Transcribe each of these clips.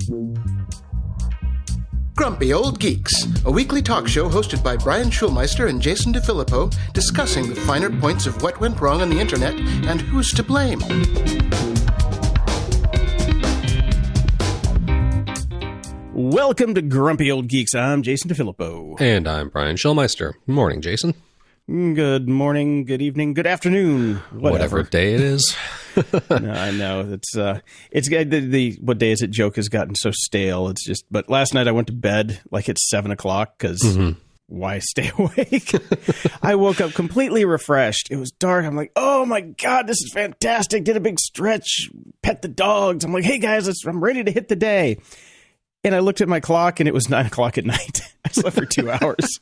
Grumpy Old Geeks, a weekly talk show hosted by Brian Schulmeister and Jason DeFilippo, discussing the finer points of what went wrong on the internet and who's to blame. Welcome to Grumpy Old Geeks. I'm Jason DeFilippo. And I'm Brian Schulmeister. Morning, Jason. Good morning, good evening, good afternoon, whatever day it is. No, I know it's the what day is it joke has gotten so stale. It's just, but last night I went to bed like it's 7:00 because why stay awake? I woke up completely refreshed. It was dark. I'm like, oh my God, this is fantastic. Did a big stretch, pet the dogs. I'm like, hey guys, I'm ready to hit the day. And I looked at my clock and it was 9:00 at night. I slept for 2 hours.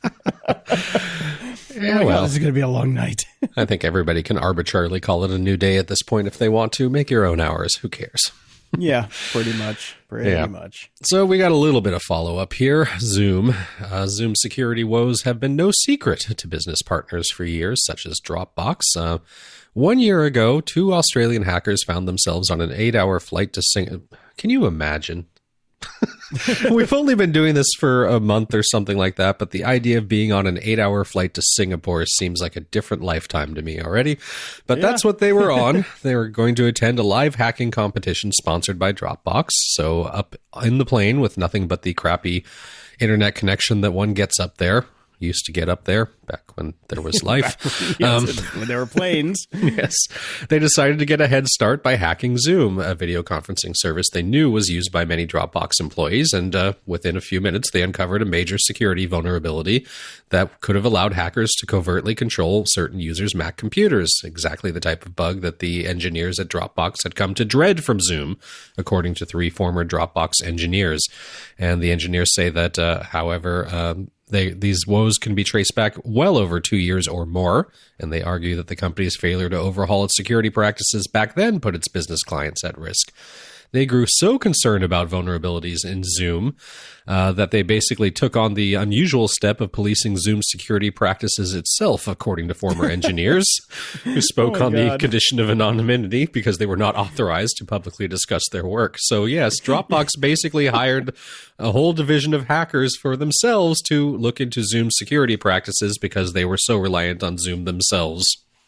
Yeah, well, this is going to be a long night. I think everybody can arbitrarily call it a new day at this point if they want to. Make your own hours. Who cares? Yeah, pretty much. Pretty much. So we got a little bit of follow-up here. Zoom security woes have been no secret to business partners for years, such as Dropbox. 1 year ago, 2 Australian hackers found themselves on an 8-hour flight to Singapore. Can you imagine? We've only been doing this for a month or something like that, but the idea of being on an 8-hour flight to Singapore seems like a different lifetime to me already. But that's what they were on. They were going to attend a live hacking competition sponsored by Dropbox. So up in the plane with nothing but the crappy internet connection that one gets up there. Used to get up there back when there was life. When there were planes. Yes. They decided to get a head start by hacking Zoom, a video conferencing service they knew was used by many Dropbox employees. And within a few minutes, they uncovered a major security vulnerability that could have allowed hackers to covertly control certain users' Mac computers. Exactly the type of bug that the engineers at Dropbox had come to dread from Zoom, according to 3 former Dropbox engineers. And the engineers say that, however, these woes can be traced back well over 2 years or more, and they argue that the company's failure to overhaul its security practices back then put its business clients at risk. They grew so concerned about vulnerabilities in Zoom that they basically took on the unusual step of policing Zoom's security practices itself, according to former engineers who spoke on the condition of anonymity because they were not authorized to publicly discuss their work. So yes, Dropbox basically hired a whole division of hackers for themselves to look into Zoom's security practices because they were so reliant on Zoom themselves.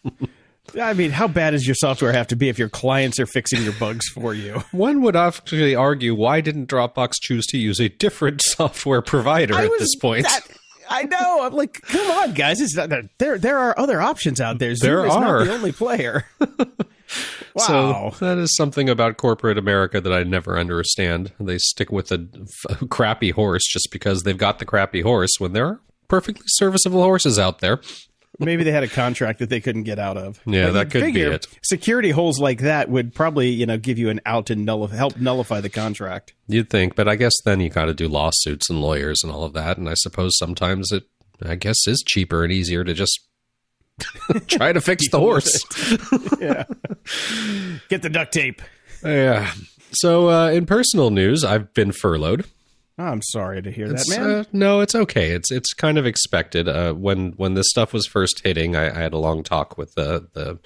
I mean, how bad does your software have to be if your clients are fixing your bugs for you? One would actually argue, why didn't Dropbox choose to use a different software provider at this point? I know. I'm like, come on, guys. It's not, there are other options out there. Zoom is not the only player. Wow. So that is something about corporate America that I never understand. They stick with a crappy horse just because they've got the crappy horse when there are perfectly serviceable horses out there. Maybe they had a contract that they couldn't get out of. Yeah, that could be it. Security holes like that would probably, give you an out and help nullify the contract. You'd think, but I guess then you got to do lawsuits and lawyers and all of that. And I suppose sometimes it, is cheaper and easier to just try to fix the horse. Yeah. Get the duct tape. Yeah. So in personal news, I've been furloughed. Oh, I'm sorry to hear that, man. No, it's okay. It's kind of expected. When this stuff was first hitting, I had a long talk with the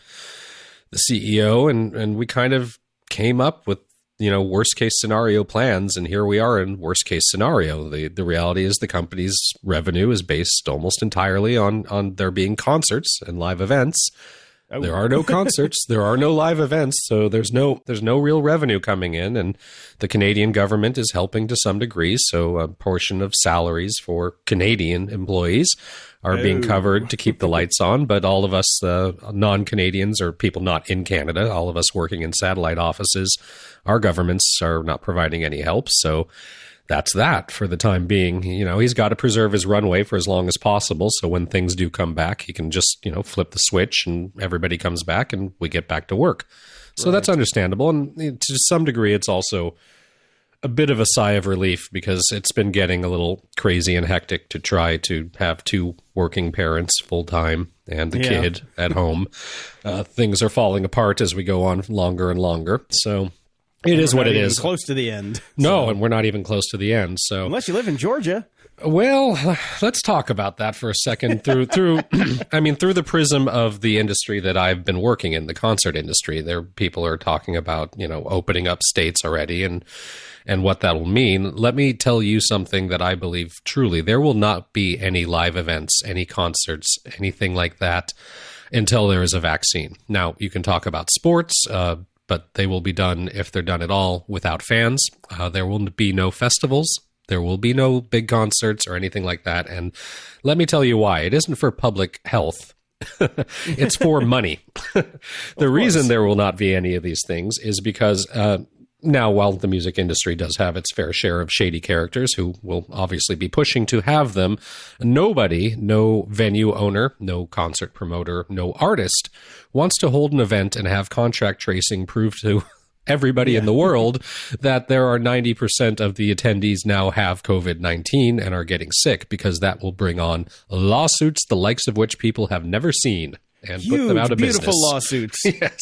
CEO, and we kind of came up with worst case scenario plans, and here we are in worst case scenario. The reality is the company's revenue is based almost entirely on there being concerts and live events. Oh. There are no concerts. There are no live events. So there's no real revenue coming in. And the Canadian government is helping to some degree. So a portion of salaries for Canadian employees are being covered to keep the lights on. But all of us non-Canadians or people not in Canada, all of us working in satellite offices, our governments are not providing any help. So that's that for the time being. He's got to preserve his runway for as long as possible. So when things do come back, he can just, flip the switch and everybody comes back and we get back to work. So That's understandable. And to some degree, it's also a bit of a sigh of relief because it's been getting a little crazy and hectic to try to have 2 working parents full time and the kid at home. Things are falling apart as we go on longer and longer. So It is what it Not even is. Close to the end. No, and we're not even close to the end. So, Unless you live in Georgia. well, let's talk about that for a second. Through I mean, through the prism of the industry that I've been working in, the concert industry, there people are talking about, opening up states already and what that will mean. Let me tell you something that I believe truly. There will not be any live events, any concerts, anything like that until there is a vaccine. Now, you can talk about sports, but they will be done, if they're done at all, without fans. There will be no festivals. There will be no big concerts or anything like that. And let me tell you why. It isn't for public health. It's for money. The reason there will not be any of these things is because now, while the music industry does have its fair share of shady characters who will obviously be pushing to have them, nobody, no venue owner, no concert promoter, no artist wants to hold an event and have contract tracing prove to everybody in the world that there are 90% of the attendees now have COVID-19 and are getting sick, because that will bring on lawsuits, the likes of which people have never seen. And Huge, put them out of beautiful business. lawsuits. Yes.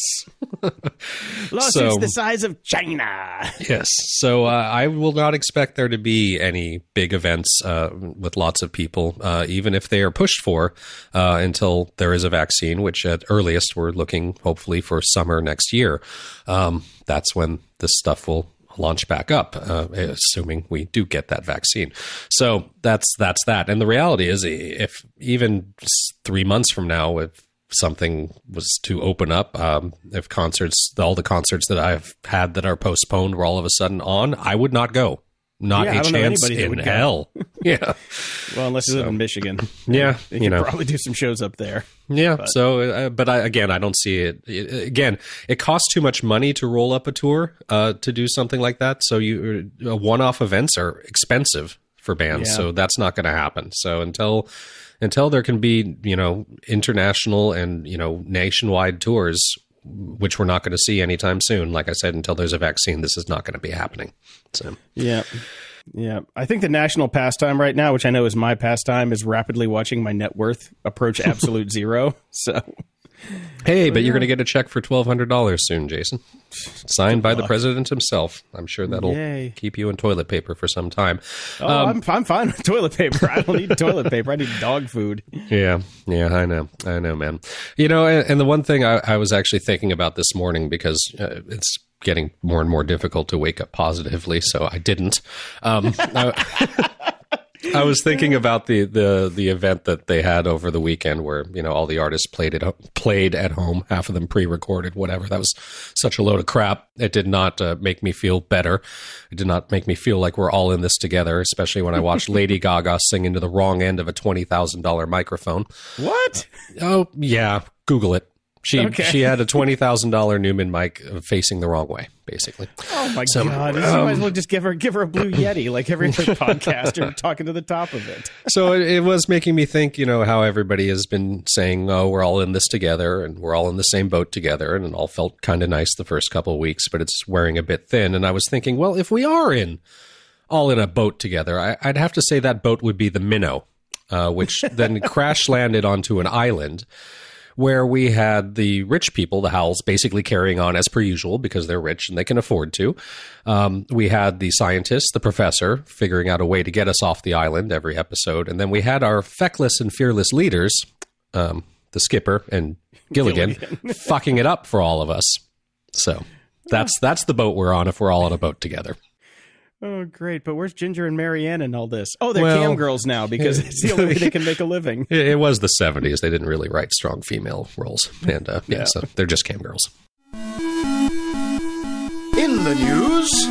Lawsuits the size of China. Yes. So I will not expect there to be any big events with lots of people, even if they are pushed for, until there is a vaccine, which at earliest we're looking hopefully for summer next year. That's when this stuff will launch back up, assuming we do get that vaccine. So that's that. And the reality is, if even 3 months from now, if something was to open up, if concerts, all the concerts that I've had that are postponed were all of a sudden on, I would not go. Not a chance in hell. Yeah. Well, unless you live in Michigan. Yeah. You could probably do some shows up there. Yeah. But I don't see it. Again, it costs too much money to roll up a tour to do something like that. So one-off events are expensive for bands. Yeah. So that's not going to happen. So until there can be, international and, nationwide tours, which we're not going to see anytime soon. Like I said, until there's a vaccine, this is not going to be happening. So, yeah. I think the national pastime right now, which I know is my pastime, is rapidly watching my net worth approach absolute zero. So, hey, but you're going to get a check for $1,200 soon, Jason. Signed by the president himself. I'm sure that'll keep you in toilet paper for some time. Oh, I'm fine with toilet paper. I don't need toilet paper. I need dog food. Yeah, I know, man. And the one thing I was actually thinking about this morning, because it's getting more and more difficult to wake up positively, so I didn't. I was thinking about the event that they had over the weekend, where all the artists played at home, half of them pre-recorded, whatever. That was such a load of crap. It did not make me feel better. It did not make me feel like we're all in this together, especially when I watched Lady Gaga sing into the wrong end of a $20,000 microphone. What? Oh yeah, Google it. She had a $20,000 Newman mic facing the wrong way, basically. Oh my God! You might as well just give her a Blue Yeti like every other podcaster talking to the top of it. So it was making me think, how everybody has been saying, "Oh, we're all in this together, and we're all in the same boat together," and it all felt kind of nice the first couple of weeks, but it's wearing a bit thin. And I was thinking, well, if we are all in a boat together, I'd have to say that boat would be the Minnow, which then crash landed onto an island, where we had the rich people, the Howells, basically carrying on as per usual because they're rich and they can afford to. We had the scientist, the professor, figuring out a way to get us off the island every episode. And then we had our feckless and fearless leaders, the skipper and Gilligan, fucking it up for all of us. So that's the boat we're on if we're all on a boat together. Oh, great. But where's Ginger and Marianne and all this? Oh, they're cam girls now because it's the only way they can make a living. It was the 70s. They didn't really write strong female roles. And so they're just cam girls. In the news...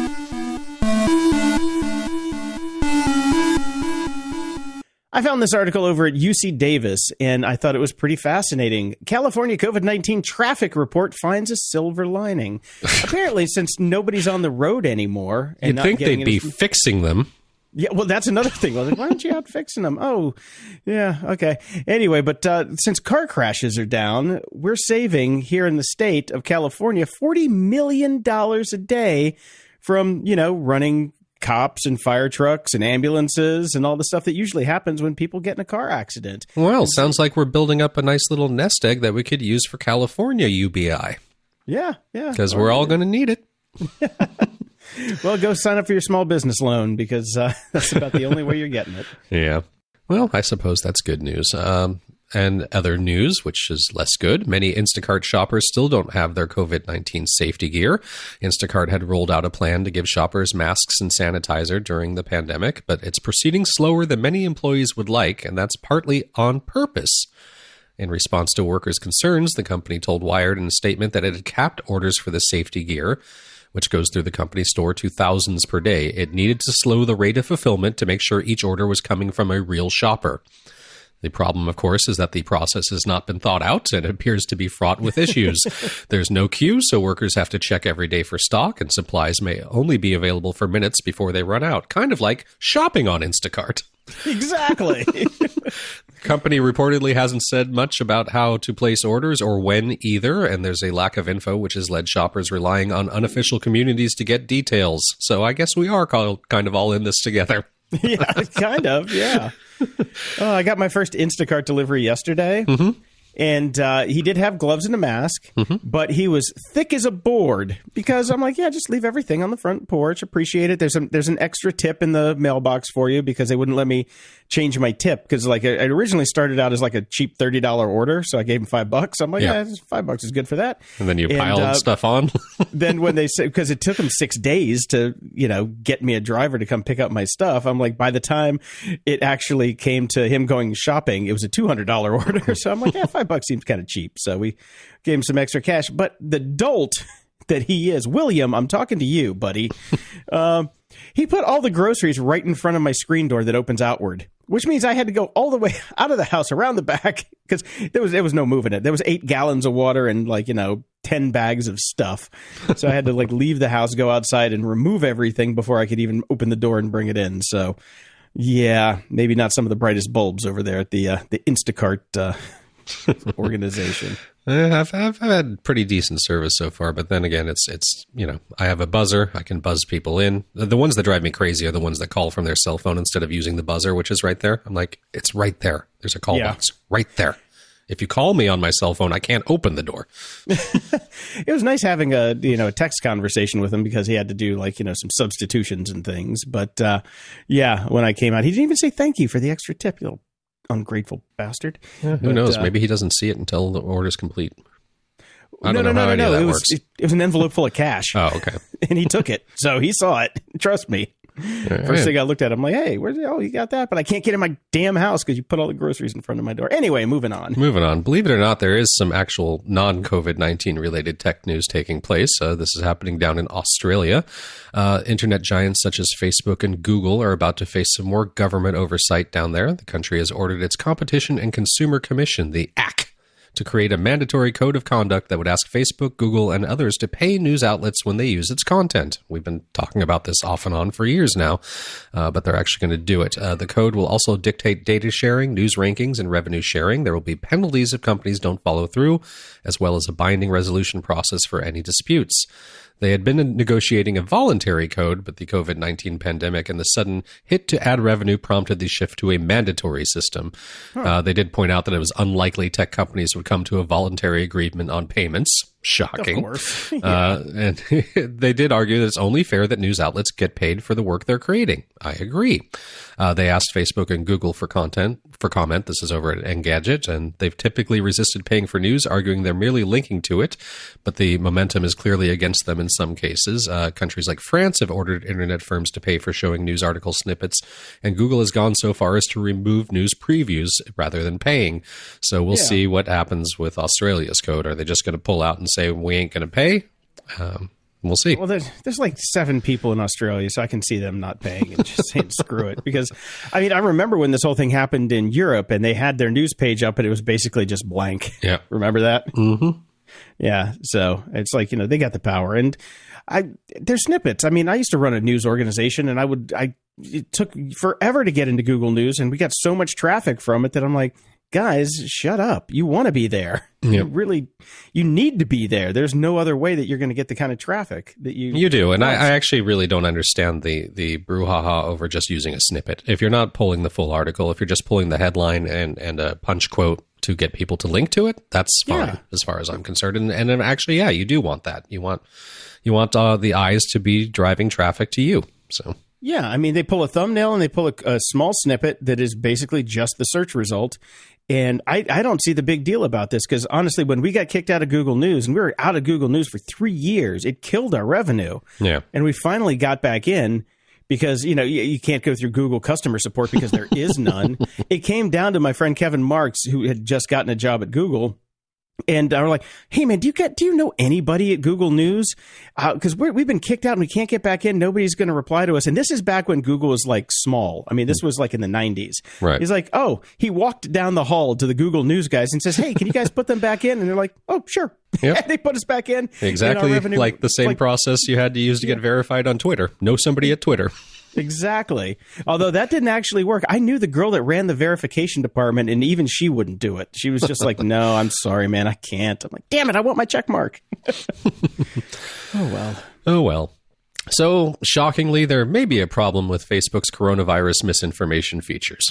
I found this article over at UC Davis, and I thought it was pretty fascinating. California COVID-19 traffic report finds a silver lining. Apparently, since nobody's on the road anymore... and You'd think they'd be fixing them. Yeah, well, that's another thing. Well, why aren't you out fixing them? Oh, yeah, okay. Anyway, but since car crashes are down, we're saving here in the state of California $40 million a day from, running cops and fire trucks and ambulances and all the stuff that usually happens when people get in a car accident. Well, sounds like we're building up a nice little nest egg that we could use for California UBI. Yeah. Because we're all going to need it. Well, go sign up for your small business loan because that's about the only way you're getting it. Yeah. Well, I suppose that's good news. And other news, which is less good, many Instacart shoppers still don't have their COVID-19 safety gear. Instacart had rolled out a plan to give shoppers masks and sanitizer during the pandemic, but it's proceeding slower than many employees would like, and that's partly on purpose. In response to workers' concerns, the company told Wired in a statement that it had capped orders for the safety gear, which goes through the company store to thousands per day. It needed to slow the rate of fulfillment to make sure each order was coming from a real shopper. The problem, of course, is that the process has not been thought out and appears to be fraught with issues. There's no queue, so workers have to check every day for stock, and supplies may only be available for minutes before they run out. Kind of like shopping on Instacart. Exactly. The company reportedly hasn't said much about how to place orders or when either, and there's a lack of info, which has led shoppers relying on unofficial communities to get details. So I guess we are kind of all in this together. Yeah, kind of, yeah. I got my first Instacart delivery yesterday, and he did have gloves and a mask, but he was thick as a board because I'm like, yeah, just leave everything on the front porch. Appreciate it. There's an extra tip in the mailbox for you because they wouldn't let me change my tip because like it originally started out as like a cheap $30 order, so I gave him $5. I'm like, yeah, $5 is good for that. And then you piled stuff on. Then when they said, because it took them 6 days to get me a driver to come pick up my stuff, I'm like, by the time it actually came to him going shopping, it was a $200 order. So I'm like, yeah, $5 seems kind of cheap. So we gave him some extra cash. But the dolt that he is, William, I'm talking to you, buddy. He put all the groceries right in front of my screen door that opens outward, which means I had to go all the way out of the house around the back because there was no moving it. There was 8 gallons of water and 10 bags of stuff. So I had to leave the house, go outside and remove everything before I could even open the door and bring it in. So yeah, maybe not some of the brightest bulbs over there at the Instacart organization. I've had pretty decent service so far, but then again, it's I have a buzzer. I can buzz people in. The ones that drive me crazy are the ones that call from their cell phone instead of using the buzzer, which is right there. I'm like, it's right there. There's a call box right there. If you call me on my cell phone, I can't open the door. It was nice having a text conversation with him because he had to do some substitutions and things. But when I came out, he didn't even say thank you for the extra tip. You little ungrateful bastard. Yeah, who knows? Maybe he doesn't see it until the order's complete. I don't know how any of that works. It was an envelope full of cash. Oh, okay. And he took it. So he saw it. Trust me. First thing I looked at, I'm like, hey, you got that? But I can't get in my damn house because you put all the groceries in front of my door. Anyway, moving on. Believe it or not, there is some actual non-COVID-19 related tech news taking place. This is happening down in Australia. Internet giants such as Facebook and Google are about to face some more government oversight down there. The country has ordered its Competition and Consumer Commission, the ACC, to create a mandatory code of conduct that would ask Facebook, Google, and others to pay news outlets when they use its content. We've been talking about this off and on for years now, but they're actually going to do it. The code will also dictate data sharing, news rankings, and revenue sharing. There will be penalties if companies don't follow through, as well as a binding resolution process for any disputes. They had been negotiating a voluntary code, but the COVID-19 pandemic and the sudden hit to ad revenue prompted the shift to a mandatory system. They did point out that it was unlikely tech companies would come to a voluntary agreement on payments. Shocking. Of course. And they did argue that it's only fair that news outlets get paid for the work they're creating. I agree. They asked Facebook and Google for comment. This is over at Engadget, and they've typically resisted paying for news, arguing they're merely linking to it, but the momentum is clearly against them in some cases. Countries like France have ordered internet firms to pay for showing news article snippets, and Google has gone so far as to remove news previews rather than paying. So we'll see what happens with Australia's code. Are they just going to pull out and say, we ain't going to pay? We'll see. Well, there's 7 people in Australia, so I can see them not paying and just saying screw it. Because, I remember when this whole thing happened in Europe and they had their news page up and it was basically just blank. Yeah. Remember that? Mm-hmm. Yeah. So it's like, they got the power. And they're snippets. I used to run a news organization and it took forever to get into Google News and we got so much traffic from it that I'm like, guys, shut up. You want to be there. Yep. You need to be there. There's no other way that you're going to get the kind of traffic that you do. And I actually really don't understand the brouhaha over just using a snippet. If you're not pulling the full article, if you're just pulling the headline and a punch quote to get people to link to it, that's fine as far as I'm concerned. And actually, yeah, you do want that. You want the eyes to be driving traffic to you. So. Yeah, I mean, they pull a thumbnail and they pull a small snippet that is basically just the search result. And I don't see the big deal about this because, honestly, when we got kicked out of Google News, and we were out of Google News for 3 years, it killed our revenue. Yeah. And we finally got back in because, you can't go through Google customer support because there is none. It came down to my friend Kevin Marks, who had just gotten a job at Google. And we're like, hey, man, do you know anybody at Google News? Because we've been kicked out and we can't get back in. Nobody's going to reply to us. And this is back when Google was like small. I mean, this was like in the 90s. Right. He's like, he walked down the hall to the Google News guys and says, hey, can you guys put them back in? And they're like, oh, sure. Yep. They put us back in. Exactly like the same process you had to use to get verified on Twitter. Know somebody at Twitter. Exactly. Although that didn't actually work. I knew the girl that ran the verification department, and even she wouldn't do it. She was just like, no, I'm sorry, man, I can't. I'm like, damn it, I want my check mark. Oh, well. So, shockingly, there may be a problem with Facebook's coronavirus misinformation features.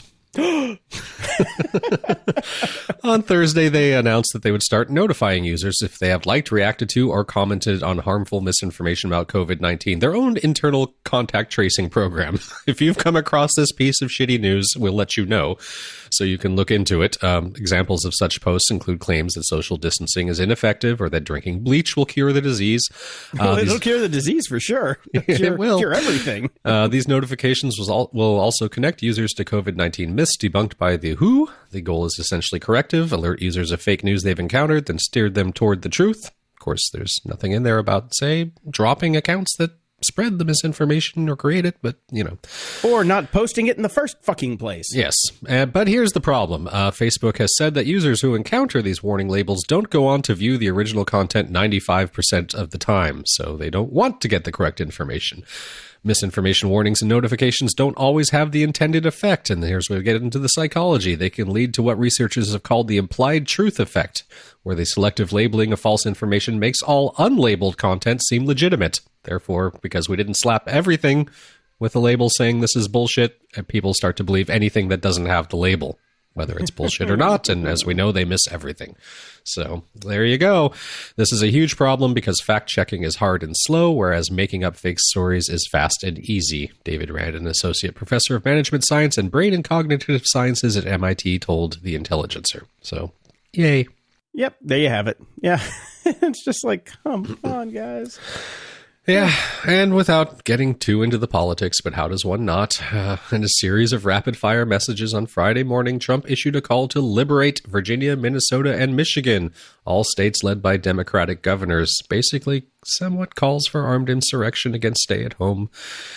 On Thursday, they announced that they would start notifying users if they have liked, reacted to, or commented on harmful misinformation about COVID-19, their own internal contact tracing program. If you've come across this piece of shitty news, we'll let you know so you can look into it. Examples of such posts include claims that social distancing is ineffective or that drinking bleach will cure the disease. It'll cure the disease for sure. It will. Cure everything. These notifications will also connect users to COVID-19 myths debunked by the WHO. The goal is essentially corrective, alert users of fake news they've encountered, then steer them toward the truth. Of course, there's nothing in there about, say, dropping accounts that spread the misinformation or create it, but, Or not posting it in the first fucking place. Yes, but here's the problem. Facebook has said that users who encounter these warning labels don't go on to view the original content 95% of the time, so they don't want to get the correct information. Misinformation warnings and notifications don't always have the intended effect, and here's where we get into the psychology. They can lead to what researchers have called the implied truth effect, where the selective labeling of false information makes all unlabeled content seem legitimate. Therefore, because we didn't slap everything with a label saying this is bullshit, people start to believe anything that doesn't have the label, whether it's bullshit or not, and as we know, they miss everything. So there you go. This is a huge problem because fact-checking is hard and slow, whereas making up fake stories is fast and easy. David Rand, an associate professor of management science and brain and cognitive sciences at MIT, told The Intelligencer. So, yay. Yep, there you have it. Yeah, it's just like, come on, guys. Yeah, and without getting too into the politics, but how does one not? In a series of rapid-fire messages on Friday morning, Trump issued a call to liberate Virginia, Minnesota, and Michigan, all states led by Democratic governors. Basically, somewhat calls for armed insurrection against stay-at-home,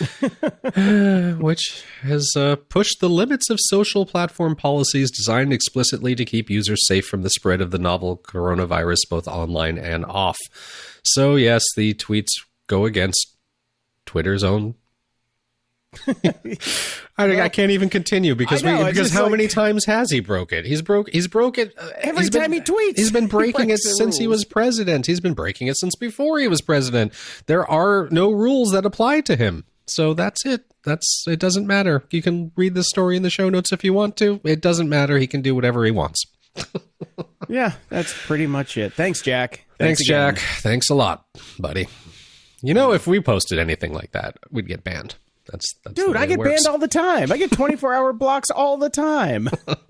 which has pushed the limits of social platform policies designed explicitly to keep users safe from the spread of the novel coronavirus, both online and off. So, yes, the tweets go against Twitter's own. I can't even continue because how many times has he broke it? He's broke it every time he tweets. He's been breaking it since he was president. He's been breaking it since before he was president. There are no rules that apply to him. So that's it. It doesn't matter. You can read the story in the show notes if you want to. It doesn't matter. He can do whatever he wants. Yeah, that's pretty much it. Thanks, Jack. Thanks, Jack. Thanks a lot, buddy. If we posted anything like that, we'd get banned. That's Dude, I get banned all the time. I get 24-hour blocks all the time.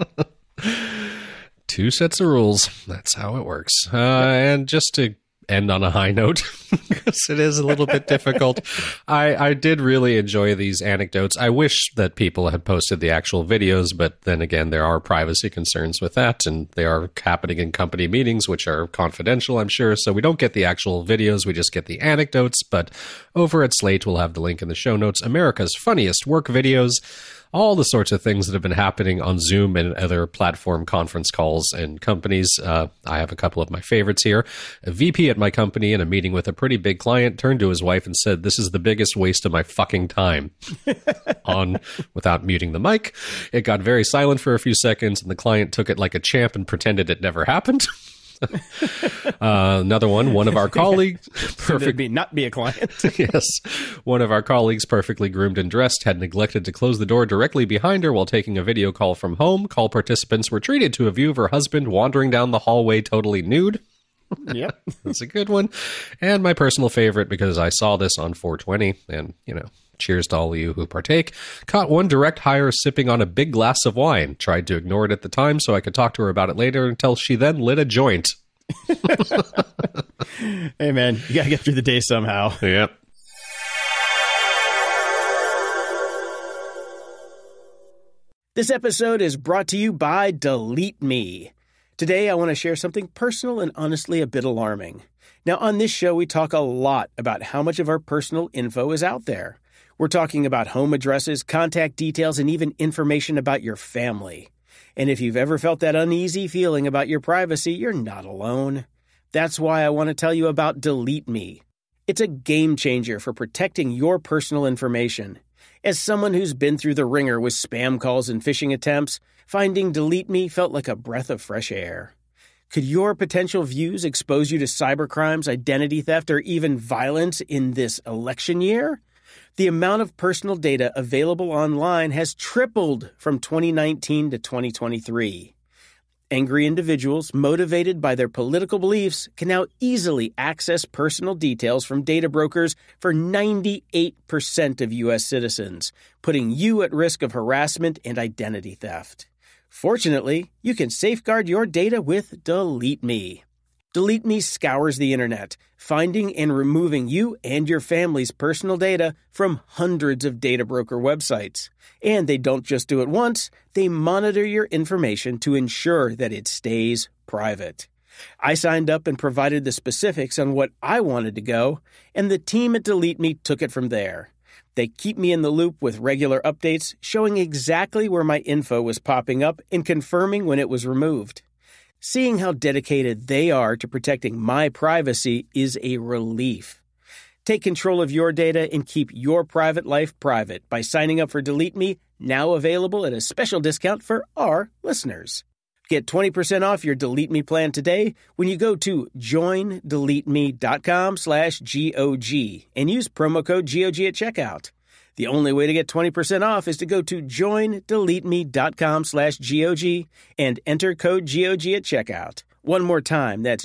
2 sets of rules. That's how it works. And just to end on a high note, because it is a little bit difficult, I did really enjoy these anecdotes. I wish that people had posted the actual videos, but then again, there are privacy concerns with that, and they are happening in company meetings, which are confidential, I'm sure, so we don't get the actual videos, we just get the anecdotes. But over at Slate, we'll have the link in the show notes, America's Funniest Work Videos. all the sorts of things that have been happening on Zoom and other platform conference calls and companies. I have a couple of my favorites here. A VP at my company in a meeting with a pretty big client turned to his wife and said, "This is the biggest waste of my fucking time." Without muting the mic. It got very silent for a few seconds, and the client took it like a champ and pretended it never happened. Another one of our colleagues, not be a client. Yes, one of our colleagues, perfectly groomed and dressed, had neglected to close the door directly behind her while taking a video call from home. Call participants were treated to a view of her husband wandering down the hallway totally nude. Yep. That's a good one. And my personal favorite, because I saw this on 420, and, cheers to all of you who partake, caught one direct hire sipping on a big glass of wine. Tried to ignore it at the time so I could talk to her about it later until she then lit a joint. Hey, man, you got to get through the day somehow. Yep. This episode is brought to you by Delete Me. Today, I want to share something personal and honestly a bit alarming. Now, on this show, we talk a lot about how much of our personal info is out there. We're talking about home addresses, contact details, and even information about your family. And if you've ever felt that uneasy feeling about your privacy, you're not alone. That's why I want to tell you about Delete Me. It's a game changer for protecting your personal information. As someone who's been through the ringer with spam calls and phishing attempts, finding Delete Me felt like a breath of fresh air. Could your potential views expose you to cybercrimes, identity theft, or even violence in this election year? The amount of personal data available online has tripled from 2019 to 2023. Angry individuals, motivated by their political beliefs, can now easily access personal details from data brokers for 98% of U.S. citizens, putting you at risk of harassment and identity theft. Fortunately, you can safeguard your data with Delete Me. Delete Me scours the internet, finding and removing you and your family's personal data from hundreds of data broker websites. And they don't just do it once, they monitor your information to ensure that it stays private. I signed up and provided the specifics on what I wanted to go, and the team at Delete Me took it from there. They keep me in the loop with regular updates, showing exactly where my info was popping up and confirming when it was removed. Seeing how dedicated they are to protecting my privacy is a relief. Take control of your data and keep your private life private by signing up for Delete Me, now available at a special discount for our listeners. Get 20% off your Delete Me plan today when you go to joindeleteme.com/GOG and use promo code GOG at checkout. The only way to get 20% off is to go to joindeleteme.com/GOG and enter code GOG at checkout. One more time, that's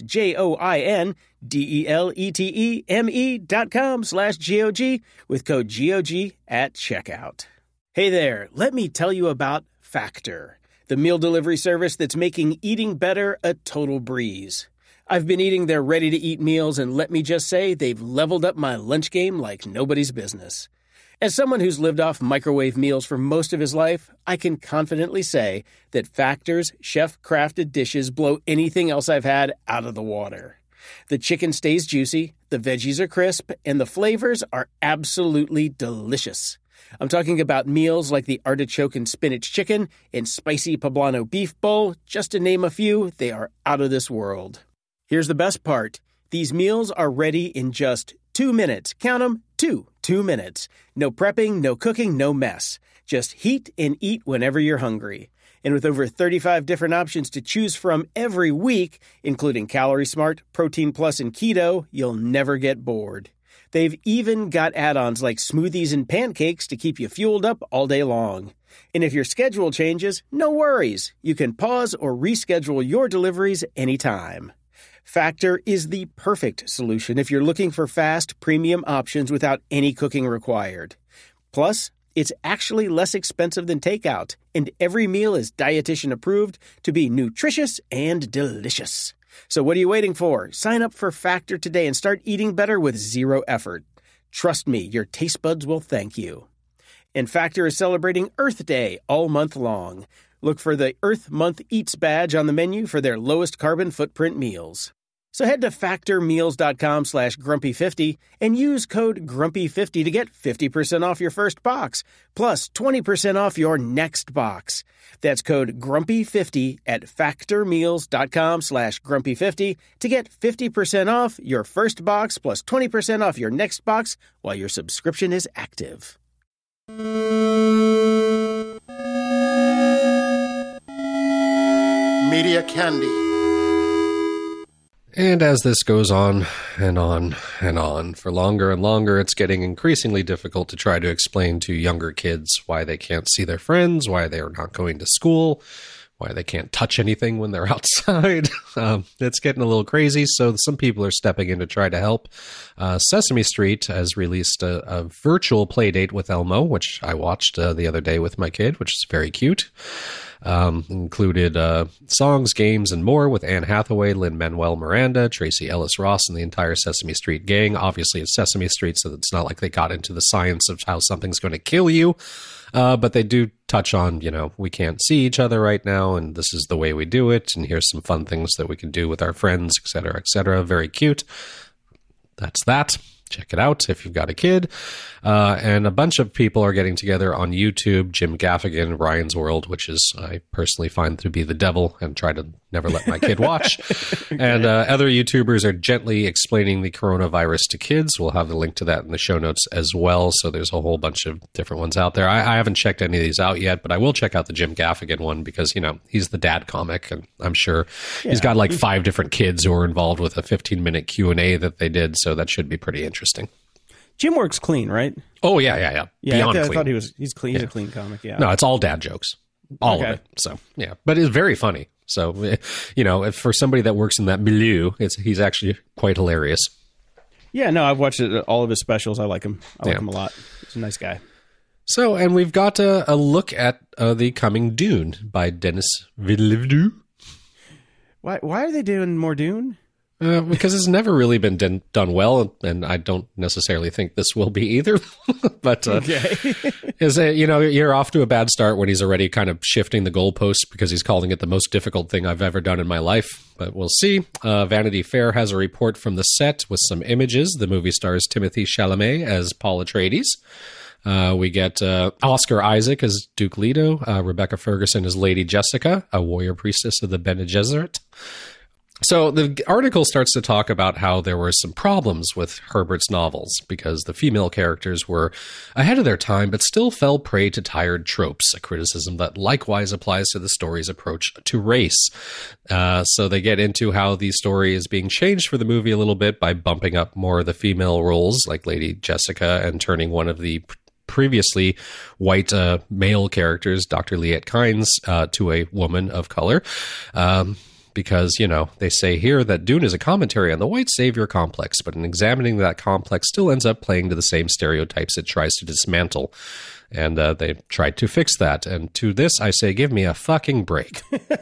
joindeleteme.com/GOG with code GOG at checkout. Hey there, let me tell you about Factor, the meal delivery service that's making eating better a total breeze. I've been eating their ready-to-eat meals, and let me just say, they've leveled up my lunch game like nobody's business. As someone who's lived off microwave meals for most of his life, I can confidently say that Factor's chef-crafted dishes blow anything else I've had out of the water. The chicken stays juicy, the veggies are crisp, and the flavors are absolutely delicious. I'm talking about meals like the artichoke and spinach chicken and spicy poblano beef bowl. Just to name a few, they are out of this world. Here's the best part. These meals are ready in just 2 minutes. Count them, 2 minutes. No prepping, no cooking, no mess. Just heat and eat whenever you're hungry. And with over 35 different options to choose from every week, including Calorie Smart, Protein Plus, and Keto, you'll never get bored. They've even got add-ons like smoothies and pancakes to keep you fueled up all day long. And if your schedule changes, no worries. You can pause or reschedule your deliveries anytime. Factor is the perfect solution if you're looking for fast, premium options without any cooking required. Plus, it's actually less expensive than takeout, and every meal is dietitian approved to be nutritious and delicious. So what are you waiting for? Sign up for Factor today and start eating better with zero effort. Trust me, your taste buds will thank you. And Factor is celebrating Earth Day all month long. Look for the Earth Month Eats badge on the menu for their lowest carbon footprint meals. So head to factormeals.com/grumpy50 and use code grumpy50 to get 50% off your first box, plus 20% off your next box. That's code grumpy50 at factormeals.com/grumpy50 to get 50% off your first box, plus 20% off your next box while your subscription is active. Media Candy. And as this goes on and on and on for longer and longer, it's getting increasingly difficult to try to explain to younger kids why they can't see their friends, why they are not going to school, why they can't touch anything when they're outside. It's getting a little crazy, so some people are stepping in to try to help. Sesame Street has released a virtual play date with Elmo, which I watched the other day with my kid, which is very cute. Included songs, games, and more with Anne Hathaway, Lin-Manuel Miranda, Tracy Ellis Ross, and the entire Sesame Street gang. Obviously, it's Sesame Street, so it's not like they got into the science of how something's going to kill you. But they do touch on, we can't see each other right now, and this is the way we do it, and here's some fun things that we can do with our friends, etc., etc. Very cute. That's that. Check it out if you've got a kid. And a bunch of people are getting together on YouTube. Jim Gaffigan, Ryan's World, which is I personally find to be the devil and try to never let my kid watch. And other YouTubers are gently explaining the coronavirus to kids. We'll have the link to that in the show notes as well. So there's a whole bunch of different ones out there. I haven't checked any of these out yet, but I will check out the Jim Gaffigan one because, he's the dad comic, and I'm sure he's got like 5 different kids who are involved with a 15-minute Q&A that they did. So that should be pretty interesting. Jim works clean, right? Oh, yeah. Beyond I clean. thought he's clean. He's a clean comic, yeah. No, it's all dad jokes. All of it. So, yeah. But it's very funny. So, if for somebody that works in that milieu, he's actually quite hilarious. Yeah, no, I've watched all of his specials. I like him. I like him a lot. He's a nice guy. So, and we've got a look at the coming Dune by Denis Villeneuve. Why are they doing more Dune? Because it's never really been done well, and I don't necessarily think this will be either. But you're off to a bad start when he's already kind of shifting the goalposts because he's calling it the most difficult thing I've ever done in my life. But we'll see. Vanity Fair has a report from the set with some images. The movie stars Timothée Chalamet as Paul Atreides. We get Oscar Isaac as Duke Leto, Rebecca Ferguson as Lady Jessica, a warrior priestess of the Bene Gesserit. So the article starts to talk about how there were some problems with Herbert's novels because the female characters were ahead of their time but still fell prey to tired tropes, a criticism that likewise applies to the story's approach to race. So they get into how the story is being changed for the movie a little bit by bumping up more of the female roles like Lady Jessica and turning one of the previously white male characters, Dr. Liet Kynes, to a woman of color. Because, they say here that Dune is a commentary on the white savior complex, but in examining that complex still ends up playing to the same stereotypes it tries to dismantle. And they tried to fix that. And to this, I say, give me a fucking break.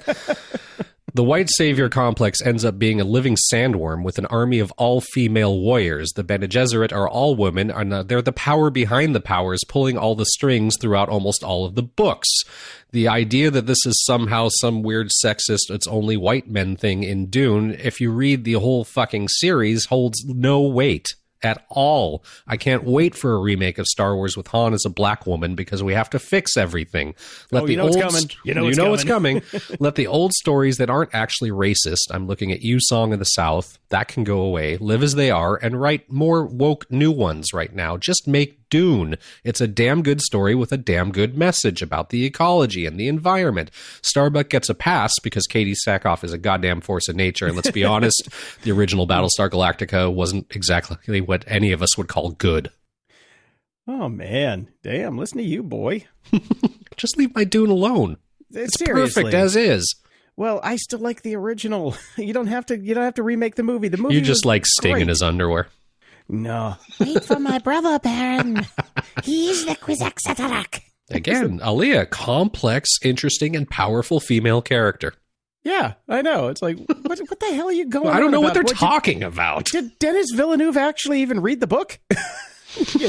The white savior complex ends up being a living sandworm with an army of all-female warriors. The Bene Gesserit are all women, and they're the power behind the powers, pulling all the strings throughout almost all of the books. The idea that this is somehow some weird sexist, it's only white men thing in Dune, if you read the whole fucking series, holds no weight at all. I can't wait for a remake of Star Wars with Han as a black woman because we have to fix everything. It's coming. You know it's coming. Let the old stories that aren't actually racist, I'm looking at you, Song of the South, that can go away, live as they are, and write more woke new ones right now. Just make Dune. It's a damn good story with a damn good message about the ecology and the environment. Starbuck gets a pass because Katie Sackhoff is a goddamn force of nature. And let's be honest, the original Battlestar Galactica wasn't exactly what any of us would call good. Oh, man. Damn, listen to you, boy. Just leave my Dune alone. It's perfect as is. Well, I still like the original. You don't have to remake the movie. The movie You just like Sting in his underwear. No. Wait for my brother, Baron. He's the Kwisatz Again, Aaliyah, complex, interesting, and powerful female character. Yeah, I know. It's like, what the hell are you going on I don't know about? what they're talking about. Did Denis Villeneuve actually even read the book? He's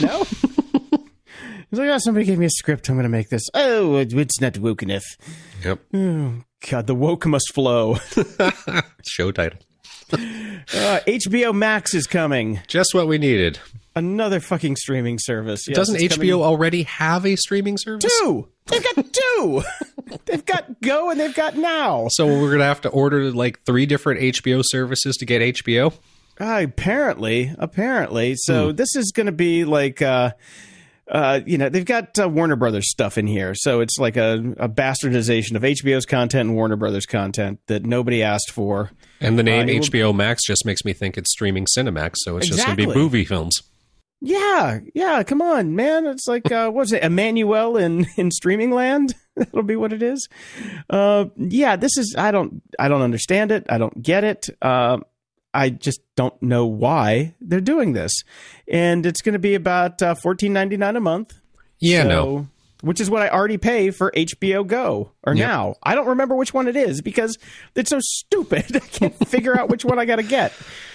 like, somebody gave me a script. I'm going to make this. Oh, it's not woke enough. Yep. Oh, God, the woke must flow. Show title. HBO Max is coming. Just what we needed. Another fucking streaming service. Yes, Doesn't it's HBO coming. already have a streaming service? Two. They've got two. They've got Go and they've got Now. So we're going to have to order like 3 different HBO services to get HBO? Apparently. So this is going to be like, they've got Warner Brothers stuff in here. So it's like a bastardization of HBO's content and Warner Brothers content that nobody asked for. And the name HBO Max just makes me think it's streaming Cinemax, so it's just going to be movie films. Yeah, come on, man. It's like, what's it, Emmanuel in streaming land? That'll be what it is. This is, I don't understand it. I don't get it. I just don't know why they're doing this. And it's going to be about $14.99 a month. Yeah, no. Which is what I already pay for HBO Go Now. I don't remember which one it is because it's so stupid. I can't figure out which one I got to get.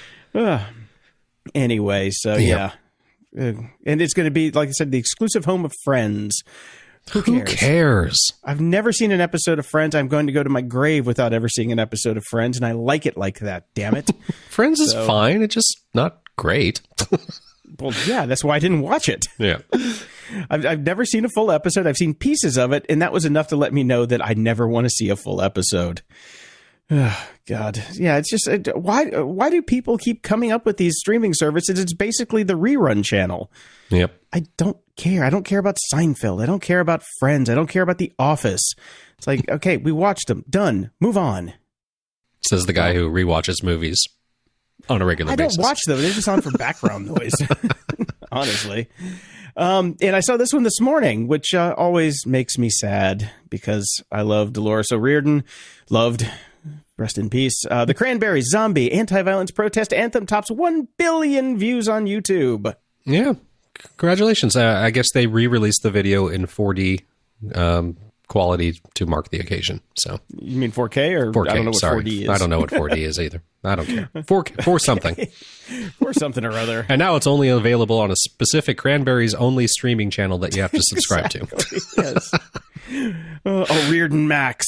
Anyway, so yeah. And it's going to be, like I said, the exclusive home of Friends. Who cares? I've never seen an episode of Friends. I'm going to go to my grave without ever seeing an episode of Friends, and I like it like that, damn it. Friends is fine. It's just not great. Well, yeah, that's why I didn't watch it. Yeah. I've never seen a full episode. I've seen pieces of it, and that was enough to let me know that I never want to see a full episode. God. Yeah, it's just, why do people keep coming up with these streaming services? It's basically the rerun channel. Yep. I don't care. I don't care about Seinfeld. I don't care about Friends. I don't care about The Office. It's like, okay, we watched them. Done. Move on. Says the guy who rewatches movies on a regular basis. I don't watch them. They're just on for background noise, honestly. And I saw this one this morning, which always makes me sad because I love Dolores O'Riordan. Loved. Rest in peace. The Cranberries Zombie Anti-Violence Protest Anthem tops 1 billion views on YouTube. Yeah. Congratulations. I guess they re-released the video in 4D quality to mark the occasion. So you mean 4K or 4K? I don't know what sorry. 4D is. I don't know what 4D is either. I don't care. 4K, for something. For something or other. And now it's only available on a specific Cranberries only streaming channel that you have to subscribe to. Yes. O'Riordan Max.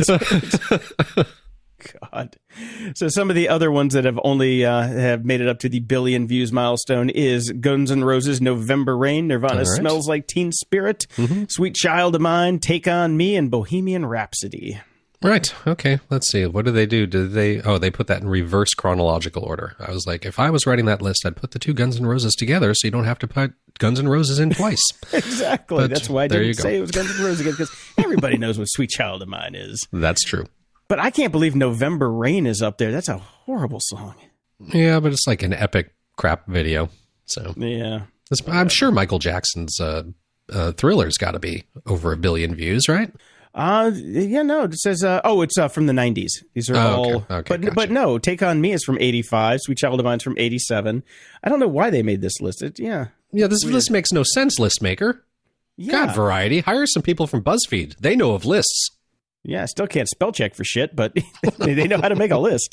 God. So some of the other ones that have only have made it up to the billion views milestone is Guns N' Roses' November Rain, Nirvana Smells Like Teen Spirit, Sweet Child of Mine, Take on Me, and Bohemian Rhapsody. Right. Okay. Let's see. What do they do? They put that in reverse chronological order. I was like, if I was writing that list, I'd put the two Guns N' Roses together so you don't have to put Guns N' Roses in twice. Exactly. But that's why I didn't say it was Guns N' Roses again, because everybody knows what Sweet Child of Mine is. That's true. But I can't believe November Rain is up there. That's a horrible song. Yeah, but it's like an epic crap video. So yeah, I'm sure Michael Jackson's Thriller's got to be over 1 billion views, right? It says it's from the 90s. These are all okay, gotcha. But no, Take on Me is from 85, Sweet Child of Mine's from 87. I don't know why they made this list. This list makes no sense, list maker. Yeah. God, Variety, hire some people from BuzzFeed. They know of lists. Yeah, I still can't spell check for shit, but they know how to make a list.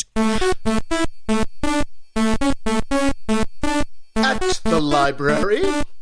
At the library.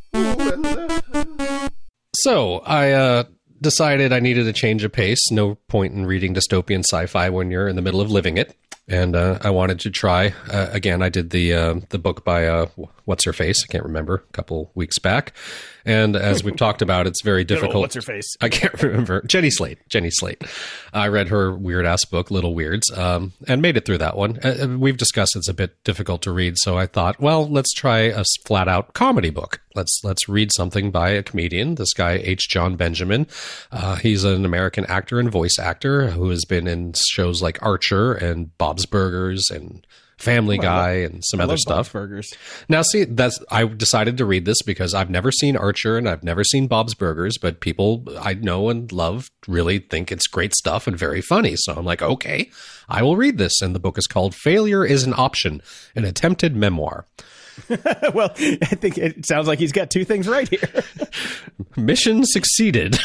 So I decided I needed a change of pace. No point in reading dystopian sci-fi when you're in the middle of living it. And I wanted to try again. I did the book by what's her face? I can't remember. A couple weeks back. And as we've talked about, it's very difficult. What's her face? I can't remember. Jenny Slate. I read her weird ass book, Little Weirds, and made it through that one. We've discussed it's a bit difficult to read, so I thought, well, let's try a flat out comedy book. Let's read something by a comedian. This guy H. John Benjamin. He's an American actor and voice actor who has been in shows like Archer and Bob's Burgers and Family Guy and some other stuff. Burgers. Now, see, I decided to read this because I've never seen Archer and I've never seen Bob's Burgers, but people I know and love really think it's great stuff and very funny. So I'm like, okay, I will read this. And the book is called Failure is an Option, an Attempted Memoir. Well, I think it sounds like he's got two things right here. Mission succeeded.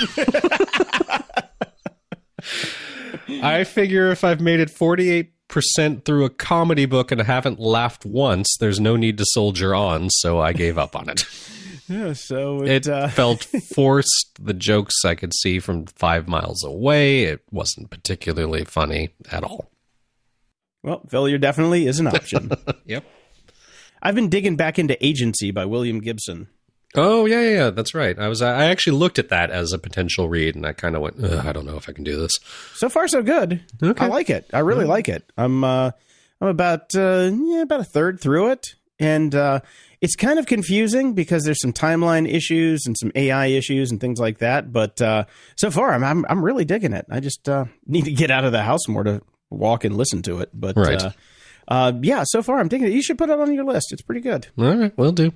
I figure if I've made it 48% through a comedy book and I haven't laughed once, there's no need to soldier on, so I gave up on it. Yeah, so it felt forced. The jokes I could see from 5 miles away. It wasn't particularly funny at all. Well, failure definitely is an option. Yep. I've been digging back into Agency by William Gibson. Oh, yeah, that's right. I actually looked at that as a potential read, and I kind of went, I don't know if I can do this. So far, so good. Okay. I like it. I really like it. I'm about a third through it, and it's kind of confusing because there's some timeline issues and some AI issues and things like that. But so far, I'm really digging it. I just need to get out of the house more to walk and listen to it. But Right. yeah, so far I'm digging it. You should put it on your list. It's pretty good. All right, will do.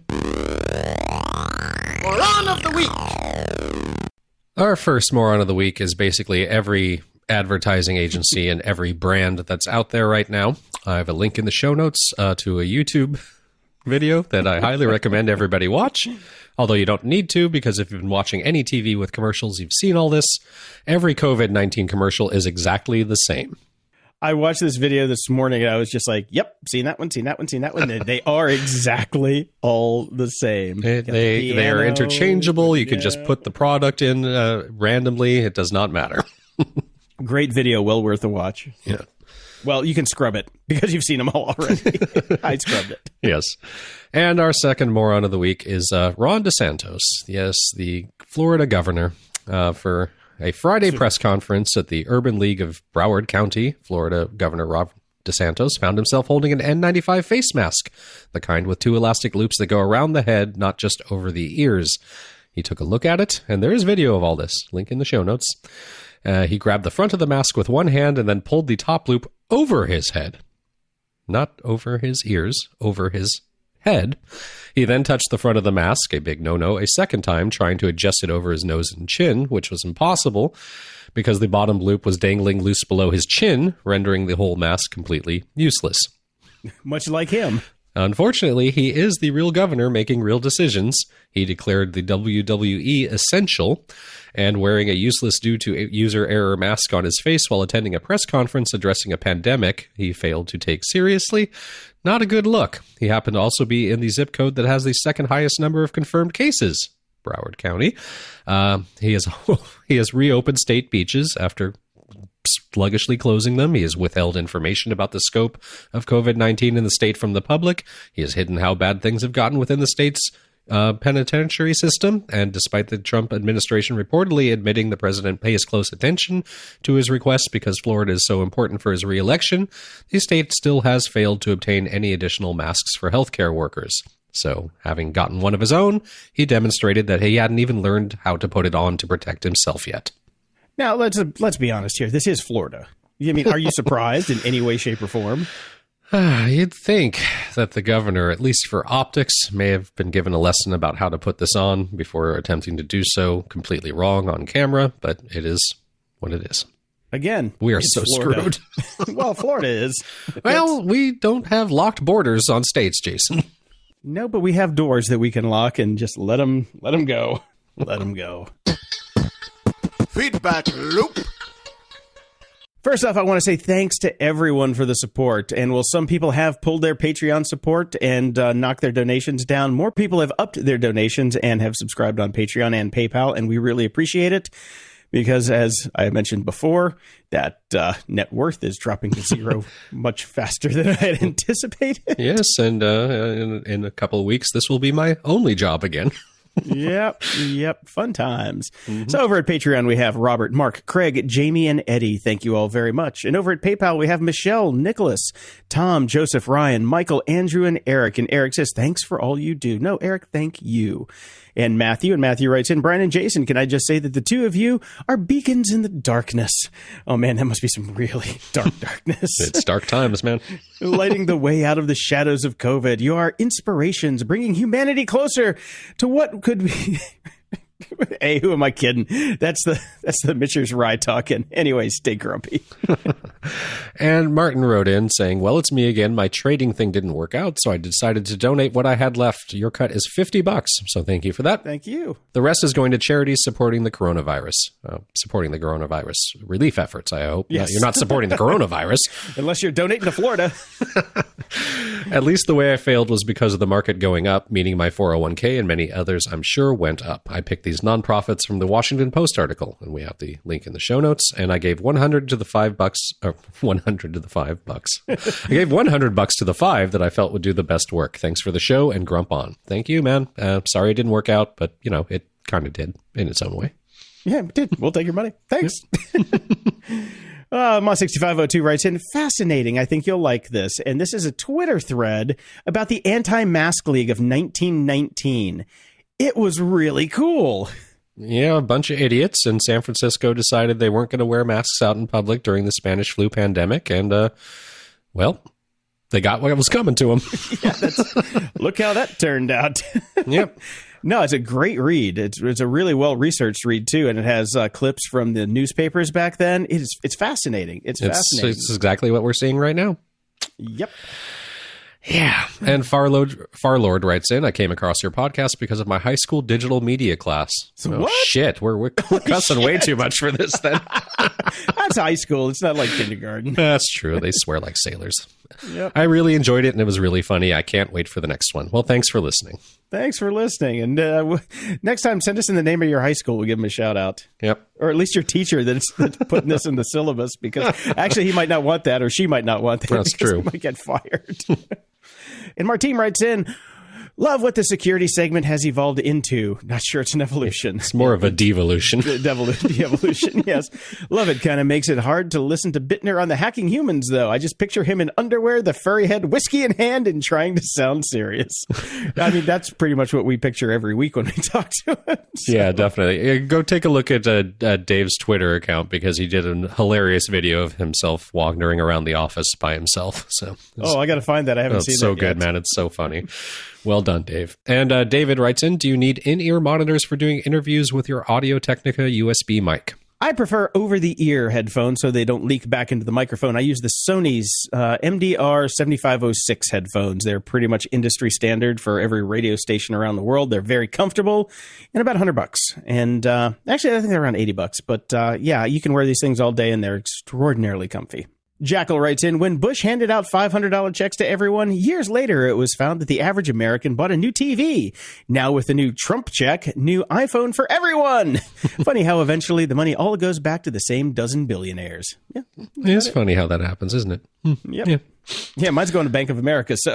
Moron of the week. Our first moron of the week is basically every advertising agency and every brand that's out there right now. I have a link in the show notes to a YouTube video that I highly recommend everybody watch. Although you don't need to, because if you've been watching any TV with commercials, you've seen all this. Every COVID-19 commercial is exactly the same. I watched this video this morning and I was just like, yep, seen that one. They are exactly all the same. They are interchangeable. You can just put the product in randomly. It does not matter. Great video, well worth a watch. Yeah. Well, you can scrub it because you've seen them all already. I scrubbed it. Yes. And our second moron of the week is Ron DeSantis. Yes, the Florida governor, for a Friday press conference at the Urban League of Broward County. Florida Governor Ron DeSantis found himself holding an N95 face mask, the kind with two elastic loops that go around the head, not just over the ears. He took a look at it, and there is video of all this. Link in the show notes. He grabbed the front of the mask with one hand and then pulled the top loop over his head. Not over his ears, over his head. He then touched the front of the mask, a big no-no, a second time, trying to adjust it over his nose and chin, which was impossible because the bottom loop was dangling loose below his chin, rendering the whole mask completely useless. Much like him. Unfortunately, he is the real governor making real decisions. He declared the WWE essential, and wearing a useless due to user error mask on his face while attending a press conference addressing a pandemic he failed to take seriously. Not a good look. He happened to also be in the zip code that has the second highest number of confirmed cases, Broward County. He has reopened state beaches after sluggishly closing them. He has withheld information about the scope of COVID-19 in the state from the public. He has hidden how bad things have gotten within the state's penitentiary system. And despite the Trump administration reportedly admitting the president pays close attention to his requests because Florida is so important for his reelection, the state still has failed to obtain any additional masks for healthcare workers. So, having gotten one of his own, he demonstrated that he hadn't even learned how to put it on to protect himself yet. Now, let's be honest here. This is Florida. I mean, are you surprised in any way, shape, or form? You'd think that the governor, at least for optics, may have been given a lesson about how to put this on before attempting to do so completely wrong on camera, but it is what it is. Again, We are it's so Florida. screwed. Well, Florida is. Well, we don't have locked borders on states, Jason. No, but we have doors that we can lock and just let them go. Let them go. Feedback loop. First off, I want to say thanks to everyone for the support. And while some people have pulled their Patreon support and knocked their donations down, more people have upped their donations and have subscribed on Patreon and PayPal, and we really appreciate it because, as I mentioned before, that net worth is dropping to zero much faster than I had anticipated. Yes, and in a couple of weeks, this will be my only job again. Yep. Fun times. So over at Patreon, we have Robert, Mark, Craig, Jamie, and Eddie. Thank you all very much. And over at PayPal, we have Michelle, Nicholas, Tom, Joseph, Ryan, Michael, Andrew, and Eric. And Eric says, thanks for all you do. No, Eric, thank you. And Matthew writes in, Brian and Jason, can I just say that the two of you are beacons in the darkness? Oh man, that must be some really dark darkness. It's dark times, man. Lighting the way out of the shadows of COVID. You are inspirations, bringing humanity closer to what could be... Hey, who am I kidding? That's the Mitchers ride talking. Anyway, stay grumpy. And Martin wrote in saying, well, it's me again. My trading thing didn't work out, so I decided to donate what I had left. Your cut is $50, so thank you for that. Thank you. The rest is going to charities supporting the coronavirus relief efforts, I hope. Yes. You're not supporting the coronavirus. Unless you're donating to Florida. At least the way I failed was because of the market going up, meaning my 401k and many others, I'm sure, went up. I picked these nonprofits from the Washington Post article, and we have the link in the show notes, and I gave 100 to the $5, or 100 to the $5. I gave $100 to the 5 that I felt would do the best work. Thanks for the show, and grump on. Thank you, man. Sorry it didn't work out, but, it kind of did in its own way. Yeah, it did. We'll take your money. Thanks. Moss6502 writes in, fascinating. I think you'll like this. And this is a Twitter thread about the Anti-Mask League of 1919. It was really cool. Yeah, a bunch of idiots in San Francisco decided they weren't going to wear masks out in public during the Spanish flu pandemic. And, they got what was coming to them. Look how that turned out. Yep. No, it's a great read. It's a really well-researched read, too, and it has clips from the newspapers back then. It's fascinating. It's fascinating. It's exactly what we're seeing right now. Yep. Yeah. And Farlord writes in, I came across your podcast because of my high school digital media class. What? Shit. We're cussing way too much for this then. That's high school. It's not like kindergarten. That's true. They swear like sailors. Yep. I really enjoyed it, and it was really funny. I can't wait for the next one. Well, thanks for listening. Thanks for listening. And next time, send us in the name of your high school. We'll give them a shout out. Yep. Or at least your teacher that's putting this in the syllabus, because actually he might not want that, or she might not want that. That's true. He might get fired. And Martine writes in, love what the security segment has evolved into. Not sure it's an evolution. It's more of a devolution. Devolution, yes. Love it. Kind of makes it hard to listen to Bittner on the Hacking Humans, though. I just picture him in underwear, the furry head, whiskey in hand, and trying to sound serious. I mean, that's pretty much what we picture every week when we talk to him. So. Yeah, definitely. Go take a look at Dave's Twitter account, because he did a hilarious video of himself wandering around the office by himself. So, I got to find that. I haven't seen that yet. It's so good, man. It's so funny. Well done, Dave. And David writes in, do you need in-ear monitors for doing interviews with your Audio-Technica USB mic? I prefer over-the-ear headphones so they don't leak back into the microphone. I use the Sony's MDR 7506 headphones. They're pretty much industry standard for every radio station around the world. They're very comfortable and about $100. And actually, I think they're around $80. But yeah, you can wear these things all day and they're extraordinarily comfy. Jackal writes in, when Bush handed out $500 checks to everyone, years later it was found that the average American bought a new TV. Now with the new Trump check, new iPhone for everyone. Funny how eventually the money all goes back to the same dozen billionaires. Yeah, it's funny how that happens, isn't it? Yep. Yeah, mine's going to Bank of America, so.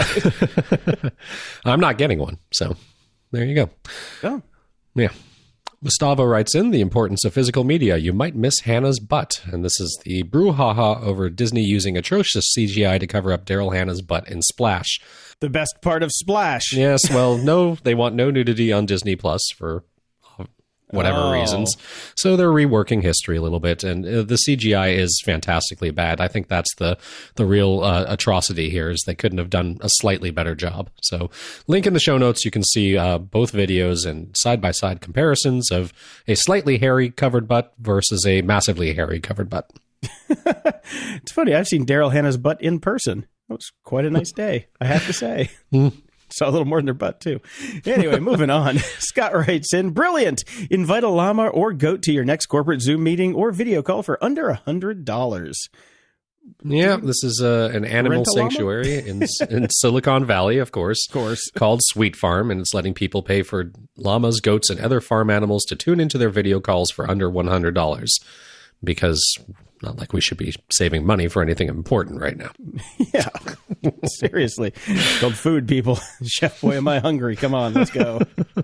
I'm not getting one, so there you go. Oh. Yeah. Gustavo writes in, the importance of physical media. You might miss Hannah's butt. And this is the brouhaha over Disney using atrocious CGI to cover up Daryl Hannah's butt in Splash. The best part of Splash. Yes, well, no, they want no nudity on Disney Plus for whatever reasons. So they're reworking history a little bit, and the CGI is fantastically bad. I think that's the real atrocity here, is they couldn't have done a slightly better job. So link in the show notes, you can see both videos and side-by-side comparisons of a slightly hairy covered butt versus a massively hairy covered butt. It's funny, I've seen Daryl Hannah's butt in person. It was quite a nice day, I have to say. Saw a little more than their butt, too. Anyway, moving on. Scott writes in, brilliant. Invite a llama or goat to your next corporate Zoom meeting or video call for under $100. Yeah, this is an animal sanctuary in Silicon Valley, of course, called Sweet Farm, and it's letting people pay for llamas, goats, and other farm animals to tune into their video calls for under $100. Because not like we should be saving money for anything important right now. Yeah, seriously. Called food, people. Chef Boy, am I hungry? Come on, let's go.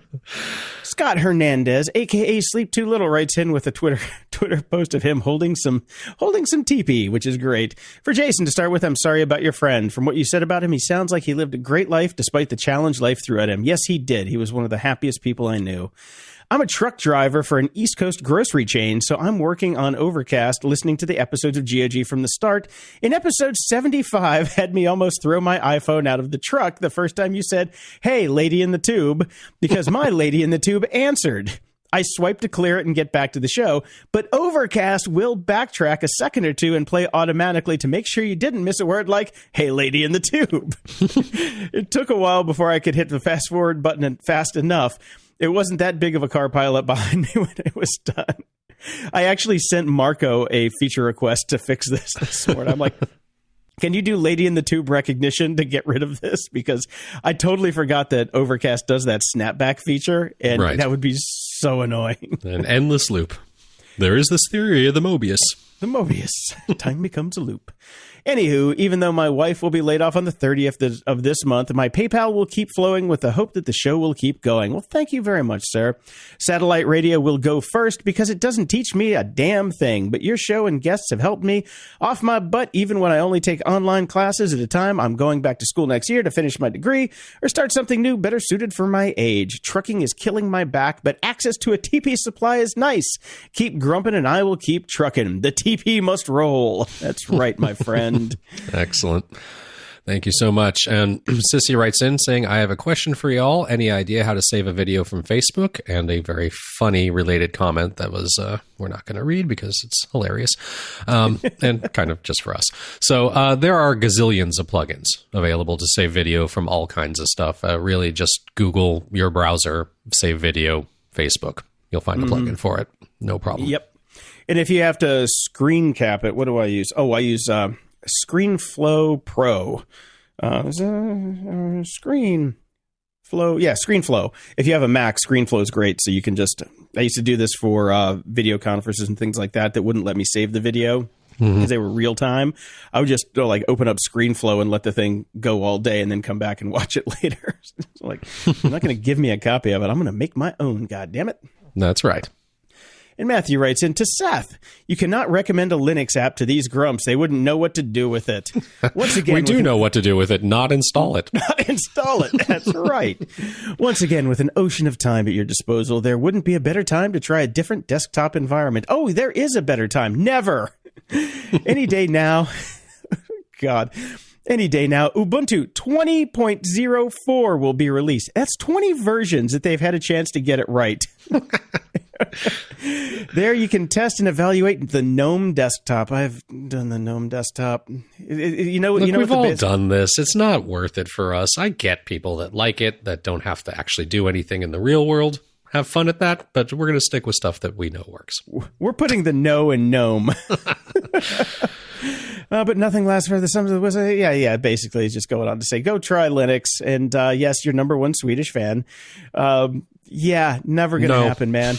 Scott Hernandez, a.k.a. Sleep Too Little, writes in with a Twitter post of him holding some teepee, which is great. For Jason, to start with, I'm sorry about your friend. From what you said about him, he sounds like he lived a great life despite the challenge life threw at him. Yes, he did. He was one of the happiest people I knew. I'm a truck driver for an East Coast grocery chain, so I'm working on Overcast, listening to the episodes of GOG from the start. In episode 75, had me almost throw my iPhone out of the truck the first time you said, "Hey, lady in the tube," because my lady in the tube answered. I swiped to clear it and get back to the show, but Overcast will backtrack a second or two and play automatically to make sure you didn't miss a word like, "Hey, lady in the tube." It took a while before I could hit the fast forward button fast enough. It wasn't that big of a car pileup behind me when it was done. I actually sent Marco a feature request to fix this morning. I'm like, Can you do Lady in the Tube recognition to get rid of this? Because I totally forgot that Overcast does that snapback feature, and that would be so annoying. An endless loop. There is this theory of the Mobius. The Mobius. Time becomes a loop. Anywho, even though my wife will be laid off on the 30th of this month, my PayPal will keep flowing with the hope that the show will keep going. Well, thank you very much, sir. Satellite radio will go first because it doesn't teach me a damn thing, but your show and guests have helped me off my butt even when I only take online classes at a time. I'm going back to school next year to finish my degree or start something new better suited for my age. Trucking is killing my back, but access to a TP supply is nice. Keep grumping and I will keep trucking. The TP must roll. That's right, my friend. Excellent. Thank you so much. And Sissy writes in saying, I have a question for y'all. Any idea how to save a video from Facebook? And a very funny related comment that was, we're not going to read because it's hilarious. And kind of just for us. So there are gazillions of plugins available to save video from all kinds of stuff. Really just Google your browser, save video, Facebook. You'll find a plugin for it. No problem. Yep. And if you have to screen cap it, what do I use? Oh, I use ScreenFlow Pro. ScreenFlow. If you have a Mac, ScreenFlow is great. So you can just, I used to do this for video conferences and things like that wouldn't let me save the video because they were real time. I would just open up ScreenFlow and let the thing go all day and then come back and watch it later. You're not going to give me a copy of it. I'm going to make my own. God damn it. That's right. And Matthew writes in, to Seth, you cannot recommend a Linux app to these grumps. They wouldn't know what to do with it. Once again, we do know what to do with it. Not install it. Not install it. That's right. Once again, with an ocean of time at your disposal, there wouldn't be a better time to try a different desktop environment. Oh, there is a better time. Never. Any day now. God. Any day now, Ubuntu 20.04 will be released. That's 20 versions that they've had a chance to get it right. There you can test and evaluate the GNOME desktop. I've done the GNOME desktop. We've all done this. It's not worth it for us. I get people that like it, that don't have to actually do anything in the real world. Have fun at that, but we're going to stick with stuff that we know works. We're putting the no in GNOME. But nothing lasts for the sums of the wisdom. Yeah. Basically, it's just going on to say, go try Linux. And yes, your number one Swedish fan. Never going to happen, man.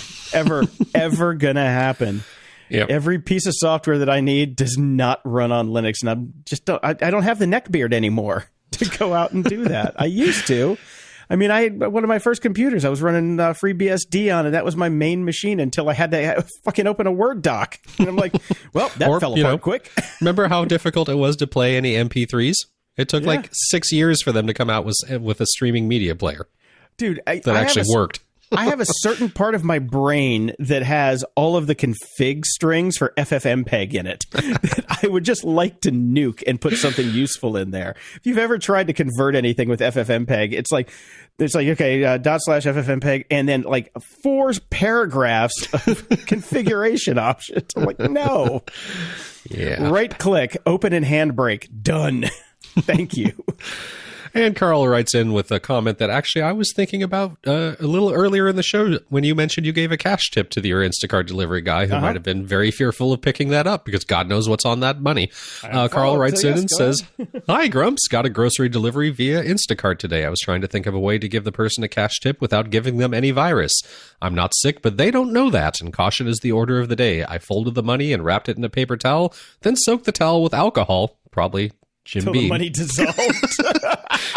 Ever going to happen. Yep. Every piece of software that I need does not run on Linux. And I don't have the neck beard anymore to go out and do that. I used to. I mean, one of my first computers, I was running FreeBSD on it. That was my main machine until I had to fucking open a Word doc. And I'm like, well, that fell apart quick. Remember how difficult it was to play any MP3s? It took 6 years for them to come out with a streaming media player. Dude, that actually worked. I have a certain part of my brain that has all of the config strings for FFmpeg in it that I would just like to nuke and put something useful in there. If you've ever tried to convert anything with FFmpeg, it's like, okay, /FFmpeg, and then 4 paragraphs of configuration options. I'm like, no. Yeah. Right click, open in Handbrake, done. Thank you. And Carl writes in with a comment that actually I was thinking about a little earlier in the show when you mentioned you gave a cash tip to your Instacart delivery guy who might have been very fearful of picking that up because God knows what's on that money. Carl writes in and says, hi, Grumps. Got a grocery delivery via Instacart today. I was trying to think of a way to give the person a cash tip without giving them any virus. I'm not sick, but they don't know that, and caution is the order of the day. I folded the money and wrapped it in a paper towel, then soaked the towel with alcohol, probably Jim Beam. The money dissolved.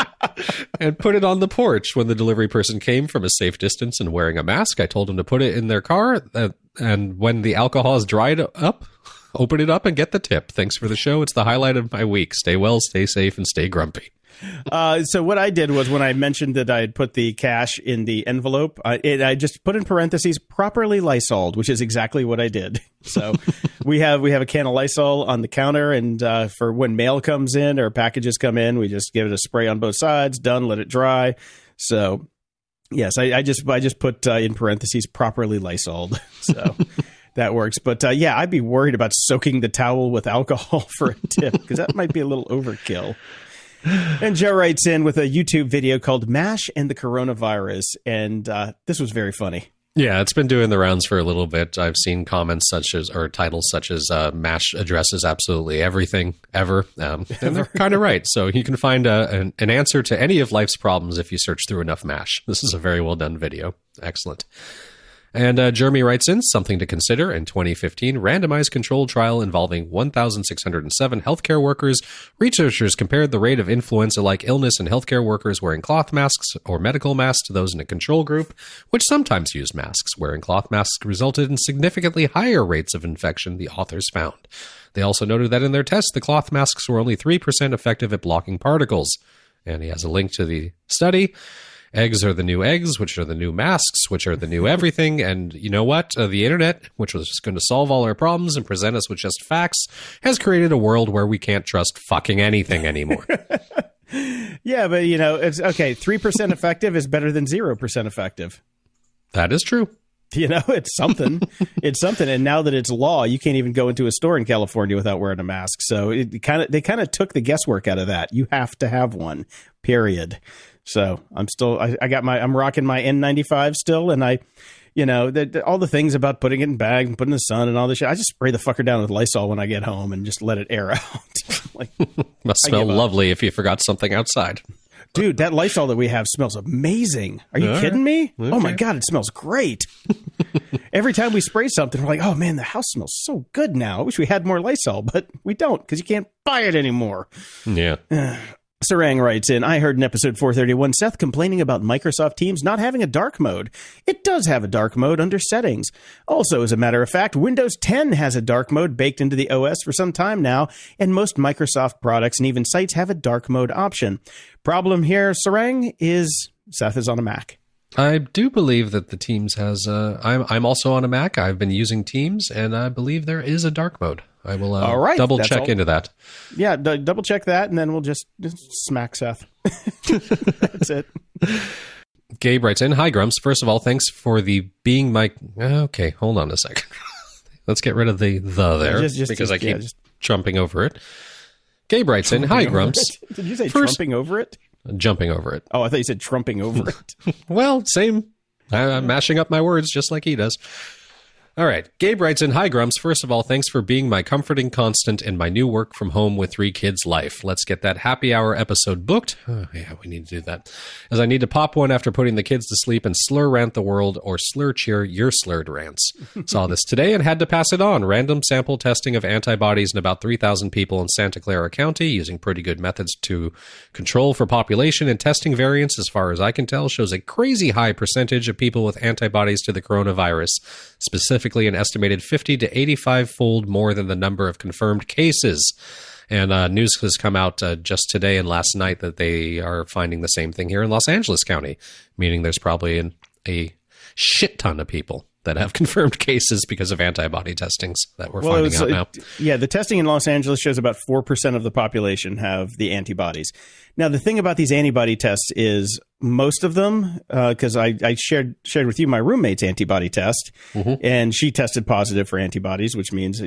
And put it on the porch. When the delivery person came from a safe distance and wearing a mask, I told him to put it in their car. And when the alcohol is dried up, open it up and get the tip. Thanks for the show. It's the highlight of my week. Stay well, stay safe, and stay grumpy. So what I did was when I mentioned that I had put the cash in the envelope, I just put in parentheses properly Lysoled, which is exactly what I did. So we have a can of Lysol on the counter, and for when mail comes in or packages come in, we just give it a spray on both sides. Done. Let it dry. So yes, I just put in parentheses properly Lysoled. So. That works. But I'd be worried about soaking the towel with alcohol for a tip because that might be a little overkill. And Joe writes in with a YouTube video called MASH and the Coronavirus. And this was very funny. Yeah, it's been doing the rounds for a little bit. I've seen comments such as, or titles such as, MASH addresses absolutely everything ever. And they're kind of right. So you can find an answer to any of life's problems if you search through enough MASH. This is a very well done video. Excellent. And Jeremy writes in, something to consider. In 2015, randomized controlled trial involving 1,607 healthcare workers, researchers compared the rate of influenza-like illness in healthcare workers wearing cloth masks or medical masks to those in a control group, which sometimes used masks. Wearing cloth masks resulted in significantly higher rates of infection, the authors found. They also noted that in their tests, the cloth masks were only 3% effective at blocking particles. And he has a link to the study. Eggs are the new eggs, which are the new masks, which are the new everything. And you know what? The internet, which was just going to solve all our problems and present us with just facts, has created a world where we can't trust fucking anything anymore. Yeah, but it's okay. 3% effective is better than 0% effective. That is true. It's something. It's something. And now that it's law, you can't even go into a store in California without wearing a mask. So they kind of took the guesswork out of that. You have to have one, period. So I'm rocking my N95 still. And all the things about putting it in bag and putting in the sun and all this shit, I just spray the fucker down with Lysol when I get home and just let it air out. Must smell lovely if you forgot something outside. Dude, that Lysol that we have smells amazing. Are you kidding me? Okay. Oh my God, it smells great. Every time we spray something, we're like, oh man, the house smells so good now. I wish we had more Lysol, but we don't because you can't buy it anymore. Yeah. Sarang writes in, I heard in episode 431, Seth complaining about Microsoft Teams not having a dark mode. It does have a dark mode under settings. Also, as a matter of fact, Windows 10 has a dark mode baked into the OS for some time now, and most Microsoft products and even sites have a dark mode option. Problem here, Sarang, is Seth is on a Mac. I do believe that the Teams has, I'm also on a Mac. I've been using Teams, and I believe there is a dark mode. I will double check into that. Yeah, double check that, and then we'll just smack Seth. That's it. Gabe writes in, hi, Grumps. First of all, thanks for the being my... Okay, hold on a second. Let's get rid of the there, because I keep jumping over it. Gabe writes in, hi, Grumps. Did you say trumping over it? Jumping over it. Oh, I thought you said trumping over it. Well, same. I'm mashing up my words just like he does. All right. Gabe writes in, hi, Grumps. First of all, thanks for being my comforting constant in my new work from home with 3 kids life. Let's get that happy hour episode booked. Oh, yeah, we need to do that. As I need to pop one after putting the kids to sleep and slur rant the world or slur cheer your slurred rants. Saw this today and had to pass it on. Random sample testing of antibodies in about 3,000 people in Santa Clara County using pretty good methods to control for population and testing variants, as far as I can tell, shows a crazy high percentage of people with antibodies to the coronavirus, specifically an estimated 50 to 85-fold more than the number of confirmed cases. And news has come out just today and last night that they are finding the same thing here in Los Angeles County, meaning there's probably a shit ton of people that have confirmed cases because of antibody testings that we're finding out now. Yeah, the testing in Los Angeles shows about 4% of the population have the antibodies. Now, the thing about these antibody tests is most of them, because I shared with you my roommate's antibody test, and she tested positive for antibodies, which means,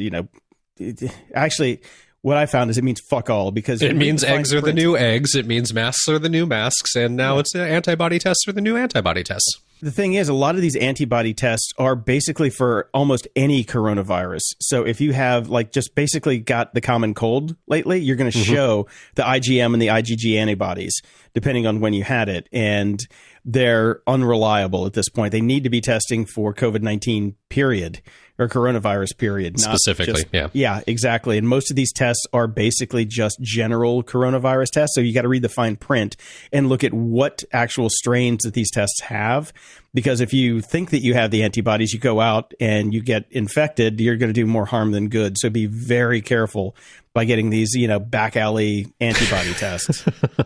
actually, what I found is it means fuck all, because it means eggs are the new eggs. It means masks are the new masks. And now it's the antibody tests are the new antibody tests. The thing is, a lot of these antibody tests are basically for almost any coronavirus. So if you have just basically got the common cold lately, you're going to show the IgM and the IgG antibodies, depending on when you had it. And they're unreliable at this point. They need to be testing for COVID-19 period, or coronavirus period. Specifically, Yeah, exactly. And most of these tests are basically just general coronavirus tests. So you got to read the fine print and look at what actual strains that these tests have. Because if you think that you have the antibodies, you go out and you get infected, you're going to do more harm than good. So be very careful by getting these, back alley antibody tests.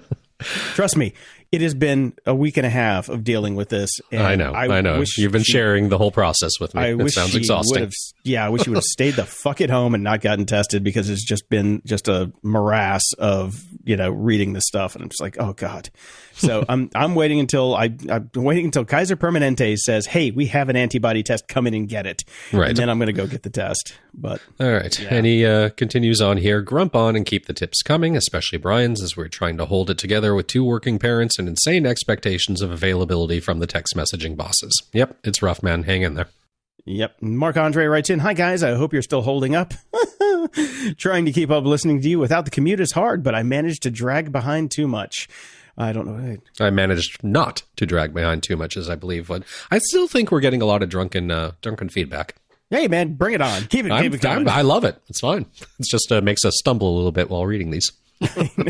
Trust me. It has been a week and a half of dealing with this. And I know. You've been sharing the whole process with me. It sounds exhausting. I wish he would have stayed the fuck at home and not gotten tested, because it's just been just a morass of, reading this stuff. And I'm just like, oh God. So I'm waiting until Kaiser Permanente says, hey, we have an antibody test, come in and get it. Right. And then I'm going to go get the test. But all right. yeah. And he continues on here, grump on and keep the tips coming, especially Brian's, as we're trying to hold it together with 2 working parents and insane expectations of availability from the text messaging bosses. Yep. It's rough, man. Hang in there. Yep. Mark Andre writes in, hi guys, I hope you're still holding up. Trying to keep up listening to you without the commute is hard, but I managed to drag behind too much. I don't know. I managed not to drag behind too much, as I believe. But I still think we're getting a lot of drunken feedback. Hey man, bring it on. Keep it coming. I love it. It's fine. It's just makes us stumble a little bit while reading these. I know.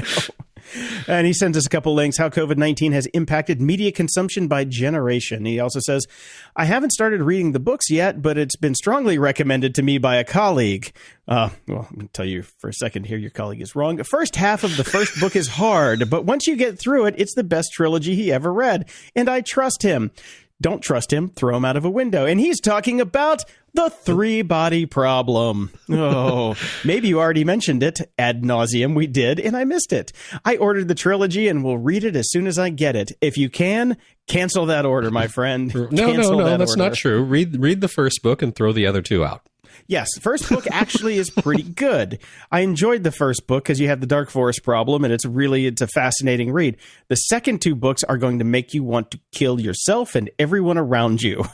And he sends us a couple links, how COVID-19 has impacted media consumption by generation. He also says, I haven't started reading the books yet, but it's been strongly recommended to me by a colleague. Well, I'm going to tell you for a second here, your colleague is wrong. The first half of the first book is hard, but once you get through it, it's the best trilogy he ever read. And I trust him. Don't trust him, throw him out of a window. And he's talking about the 3-body problem. Oh, maybe you already mentioned it ad nauseum. We did, and I missed it. I ordered the trilogy and will read it as soon as I get it. If you can, cancel that order, my friend. No, that's not true. Read the first book and throw the other 2 out. Yes, the first book actually is pretty good. I enjoyed the first book because you have the Dark Forest problem, and it's a fascinating read. The second 2 books are going to make you want to kill yourself and everyone around you.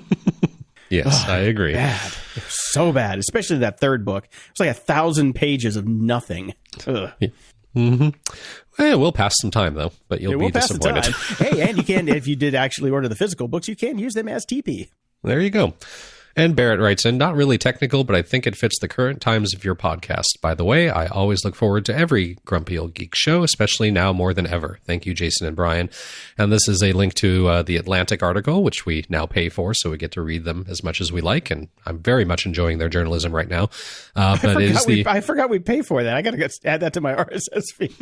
Yes, I agree. Bad. They're so bad, especially that third book. It's like 1,000 pages of nothing. Ugh. Mm-hmm. Well, we'll pass some time, though, but you'll be disappointed. Hey, and you can, if you did actually order the physical books, you can use them as TP. There you go. And Barrett writes in, not really technical, but I think it fits the current times of your podcast. By the way, I always look forward to every Grumpy Old Geek show, especially now more than ever. Thank you, Jason and Brian. And this is a link to the Atlantic article, which we now pay for, so we get to read them as much as we like. And I'm very much enjoying their journalism right now. I forgot we pay for that. I got to add that to my RSS feed.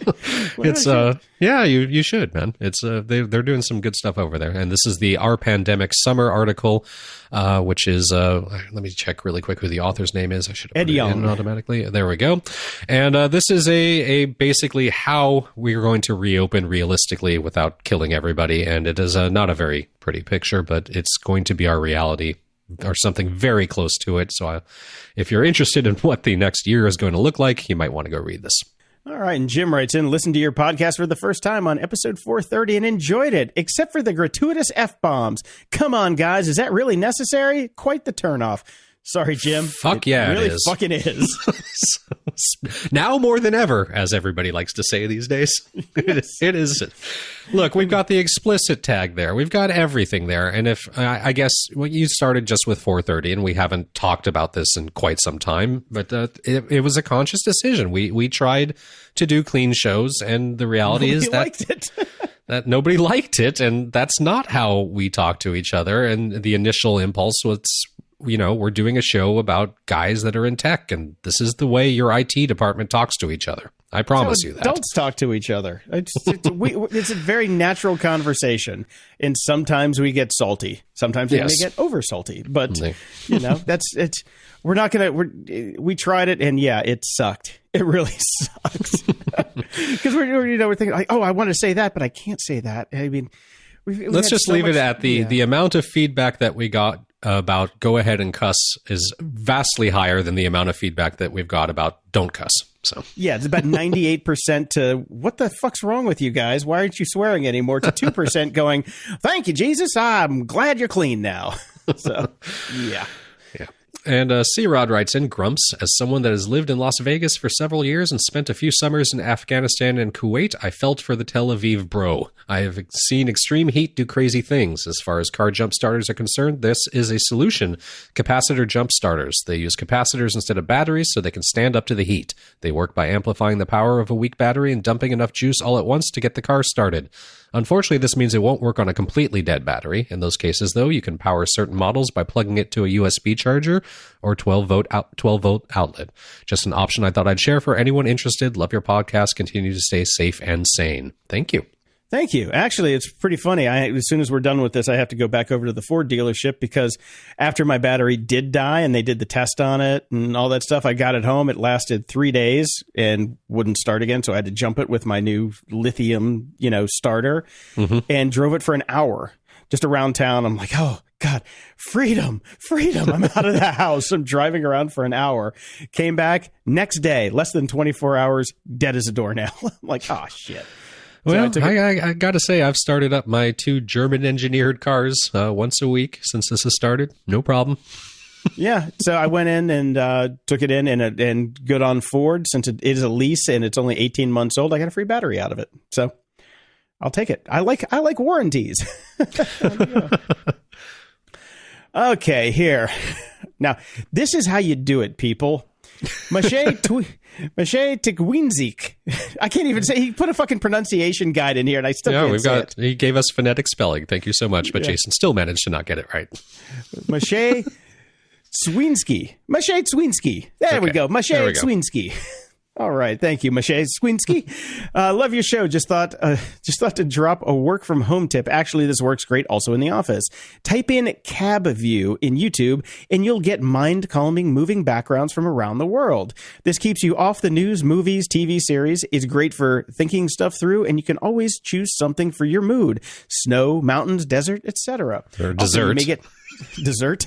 You should, man. It's they're doing some good stuff over there. And this is the Our Pandemic Summer article, which is let me check really quick who the author's name is. I should have put it in automatically. There we go. And this is a basically how we're going to reopen realistically without killing everybody. And it is not a very pretty picture, but it's going to be our reality, or something very close to it. So if you're interested in what the next year is going to look like, you might want to go read this. All right, and Jim writes in, listened to your podcast for the first time on episode 430 and enjoyed it, except for the gratuitous F-bombs. Come on, guys, is that really necessary? Quite the turnoff. Sorry, Jim. Fuck yeah, it really is. Fucking is. Now more than ever, as everybody likes to say these days. It is. Look, we've got the explicit tag there. We've got everything there. And if I guess you started just with 430, and we haven't talked about this in quite some time, but it was a conscious decision. We tried to do clean shows, and the reality is that nobody liked it, and that's not how we talk to each other. And the initial impulse was, we're doing a show about guys that are in tech, and this is the way your IT department talks to each other. I promise you that. Adults talk to each other. It's a very natural conversation, and sometimes we get salty. Sometimes we may get over salty, but that's it. We're not gonna. We tried it, and it sucked. It really sucks because we're thinking like, oh, I want to say that, but I can't say that. I mean, let's just leave it at the amount of feedback that we got about go ahead and cuss is vastly higher than the amount of feedback that we've got about don't cuss. So it's about 98% to what the fuck's wrong with you guys? Why aren't you swearing anymore? To 2% going, thank you, Jesus. I'm glad you're clean now. So yeah. And C-Rod writes in, Grumps, as someone that has lived in Las Vegas for several years and spent a few summers in Afghanistan and Kuwait, I felt for the Tel Aviv bro. I have seen extreme heat do crazy things. As far as car jump starters are concerned, this is a solution. Capacitor jump starters. They use capacitors instead of batteries so they can stand up to the heat. They work by amplifying the power of a weak battery and dumping enough juice all at once to get the car started. Unfortunately, this means it won't work on a completely dead battery. In those cases, though, you can power certain models by plugging it to a USB charger or 12-volt outlet. Just an option I thought I'd share for anyone interested. Love your podcast. Continue to stay safe and sane. Thank you. Thank you. Actually, it's pretty funny. As soon as we're done with this, I have to go back over to the Ford dealership because after my battery did die and they did the test on it and all that stuff, I got it home. It lasted 3 days and wouldn't start again. So I had to jump it with my new lithium, starter and drove it for an hour just around town. I'm like, oh, God, freedom. I'm out of the house. I'm driving around for an hour. Came back next day, less than 24 hours, dead as a doornail. I'm like, oh, shit. Well, I got to say, I've started up my 2 German-engineered cars once a week since this has started. No problem. Yeah, so I went in and took it in, and good on Ford. Since it is a lease and it's only 18 months old, I got a free battery out of it. So I'll take it. I like warranties. Okay, here. Now, this is how you do it, people. Maciej Tikwinzik. I can't even say. He put a fucking pronunciation guide in here, and I still can't say it. He gave us phonetic spelling. Thank you so much. But Jason still managed to not get it right. Maciej Swinski. Maciej Swinski. There we go. Maciej Swinski. All right. Thank you, Maciej Swinski. Love your show. Just thought to drop a work from home tip. Actually, this works great also in the office. Type in cab view in YouTube and you'll get mind calming moving backgrounds from around the world. This keeps you off the news, movies, TV series. It's great for thinking stuff through, and you can always choose something for your mood. Snow, mountains, desert, etc. Or dessert. Dessert.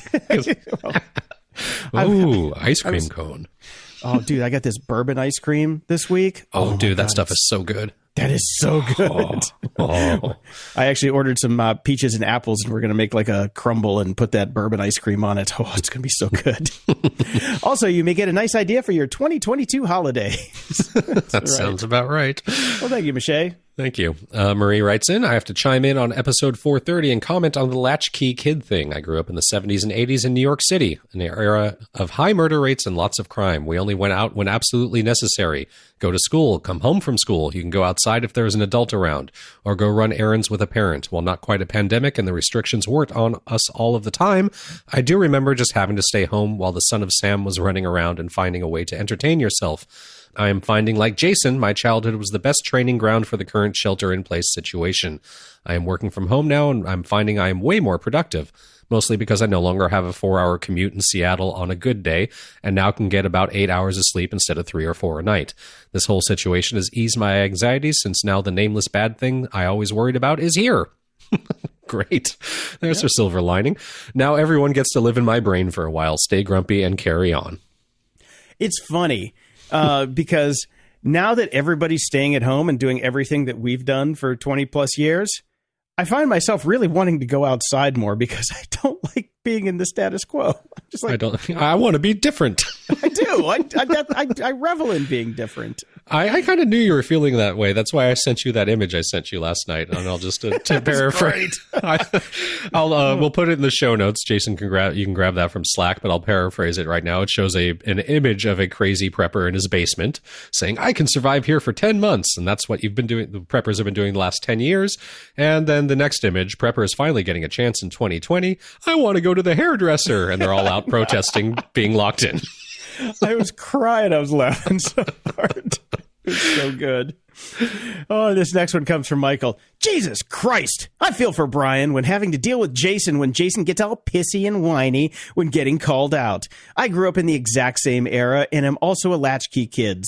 Ooh, ice cream cone. Oh, dude, I got this bourbon ice cream this week. Oh dude, that stuff is so good. That is so good. I actually ordered some peaches and apples, and we're going to make like a crumble and put that bourbon ice cream on it. Oh, it's going to be so good. Also, you may get a nice idea for your 2022 holiday. That sounds about right. Well, thank you, Maciej. Thank you. Marie writes in, I have to chime in on episode 430 and comment on the latchkey kid thing. I grew up in the 70s and 80s in New York City, an era of high murder rates and lots of crime. We only went out when absolutely necessary. Go to school, come home from school. You can go outside if there's an adult around, or go run errands with a parent. While not quite a pandemic and the restrictions weren't on us all of the time, I do remember just having to stay home while the son of Sam was running around and finding a way to entertain yourself. I am finding, like Jason, my childhood was the best training ground for the current shelter-in-place situation. I am working from home now, and I'm finding I am way more productive, mostly because I no longer have a 4-hour commute in Seattle on a good day, and now can get about 8 hours of sleep instead of 3 or 4 a night. This whole situation has eased my anxiety, since now the nameless bad thing I always worried about is here. Great. There's our silver lining. Now everyone gets to live in my brain for a while, stay grumpy, and carry on. It's funny. Because now that everybody's staying at home and doing everything that we've done for 20 plus years, I find myself really wanting to go outside more because I don't like being in the status quo. I'm just like, I want to be different. I do. I revel in being different. I kind of knew you were feeling that way. That's why I sent you that image I sent you last night. And I'll just to paraphrase. We'll put it in the show notes. Jason you can grab that from Slack, but I'll paraphrase it right now. It shows an image of a crazy prepper in his basement saying, "I can survive here for 10 months," and that's what you've been doing. The preppers have been doing the last 10 years. And then the next image, prepper is finally getting a chance in 2020. I want to go to the hairdresser, and they're all out protesting being locked in. I was crying. I was laughing so hard. It was so good. Oh, this next one comes from Michael. Jesus Christ. I feel for Brian when having to deal with Jason when Jason gets all pissy and whiny when getting called out. I grew up in the exact same era and am also a latchkey kid.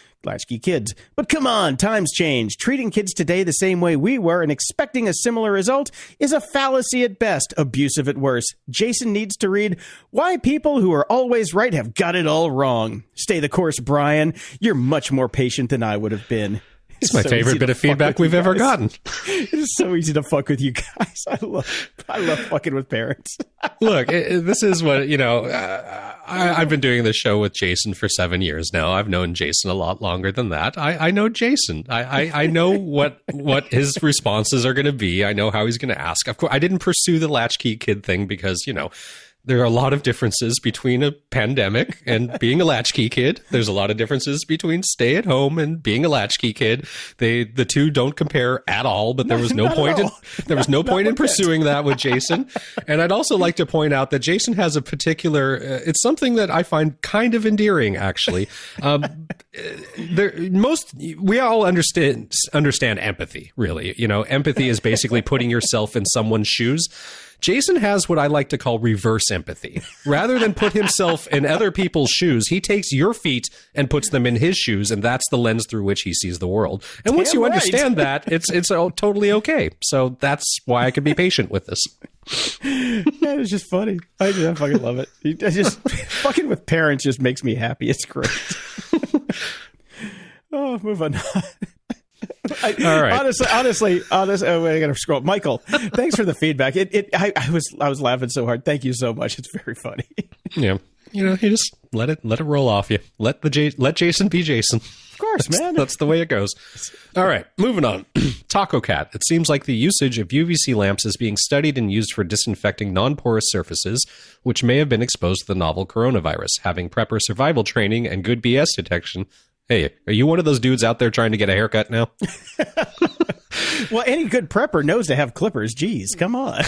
But come on, times change. Treating kids today the same way we were and expecting a similar result is a fallacy at best, abusive at worst. Jason needs to read Why People Who Are Always Right Have Got It All Wrong. Stay the course, Brian. You're much more patient than I would have been. It's my favorite bit of feedback we've ever gotten. It is so easy to fuck with you guys. I love fucking with parents. Look, this is what, I've been doing this show with Jason for 7 years now. I've known Jason a lot longer than that. I know Jason. I know what his responses are going to be. I know how he's going to ask. Of course, I didn't pursue the latchkey kid thing because, There are a lot of differences between a pandemic and being a latchkey kid. There's a lot of differences between stay at home and being a latchkey kid. The two don't compare at all, but there was no point in pursuing that with Jason. And I'd also like to point out that Jason has a particular, it's something that I find kind of endearing, actually. We all understand empathy, really. You know, empathy is basically putting yourself in someone's shoes. Jason has what I like to call reverse empathy. Rather than put himself in other people's shoes, he takes your feet and puts them in his shoes, and that's the lens through which he sees the world. And once you understand that, it's totally okay. So that's why I can be patient with this. That is just funny. I fucking love it. Fucking with parents just makes me happy. It's great. Oh, move on. All right. Honestly, I gotta scroll. Michael, thanks for the feedback. I was laughing so hard. Thank you so much. It's very funny. Yeah, you know, you just let it roll off you. Let Jason be Jason. Of course, man. That's the way it goes. All right, moving on. Taco Cat. It seems like the usage of UVC lamps is being studied and used for disinfecting non-porous surfaces, which may have been exposed to the novel coronavirus. Having prepper survival training and good BS detection. Hey, are you one of those dudes out there trying to get a haircut now? Well, any good prepper knows to have clippers. Jeez, come on.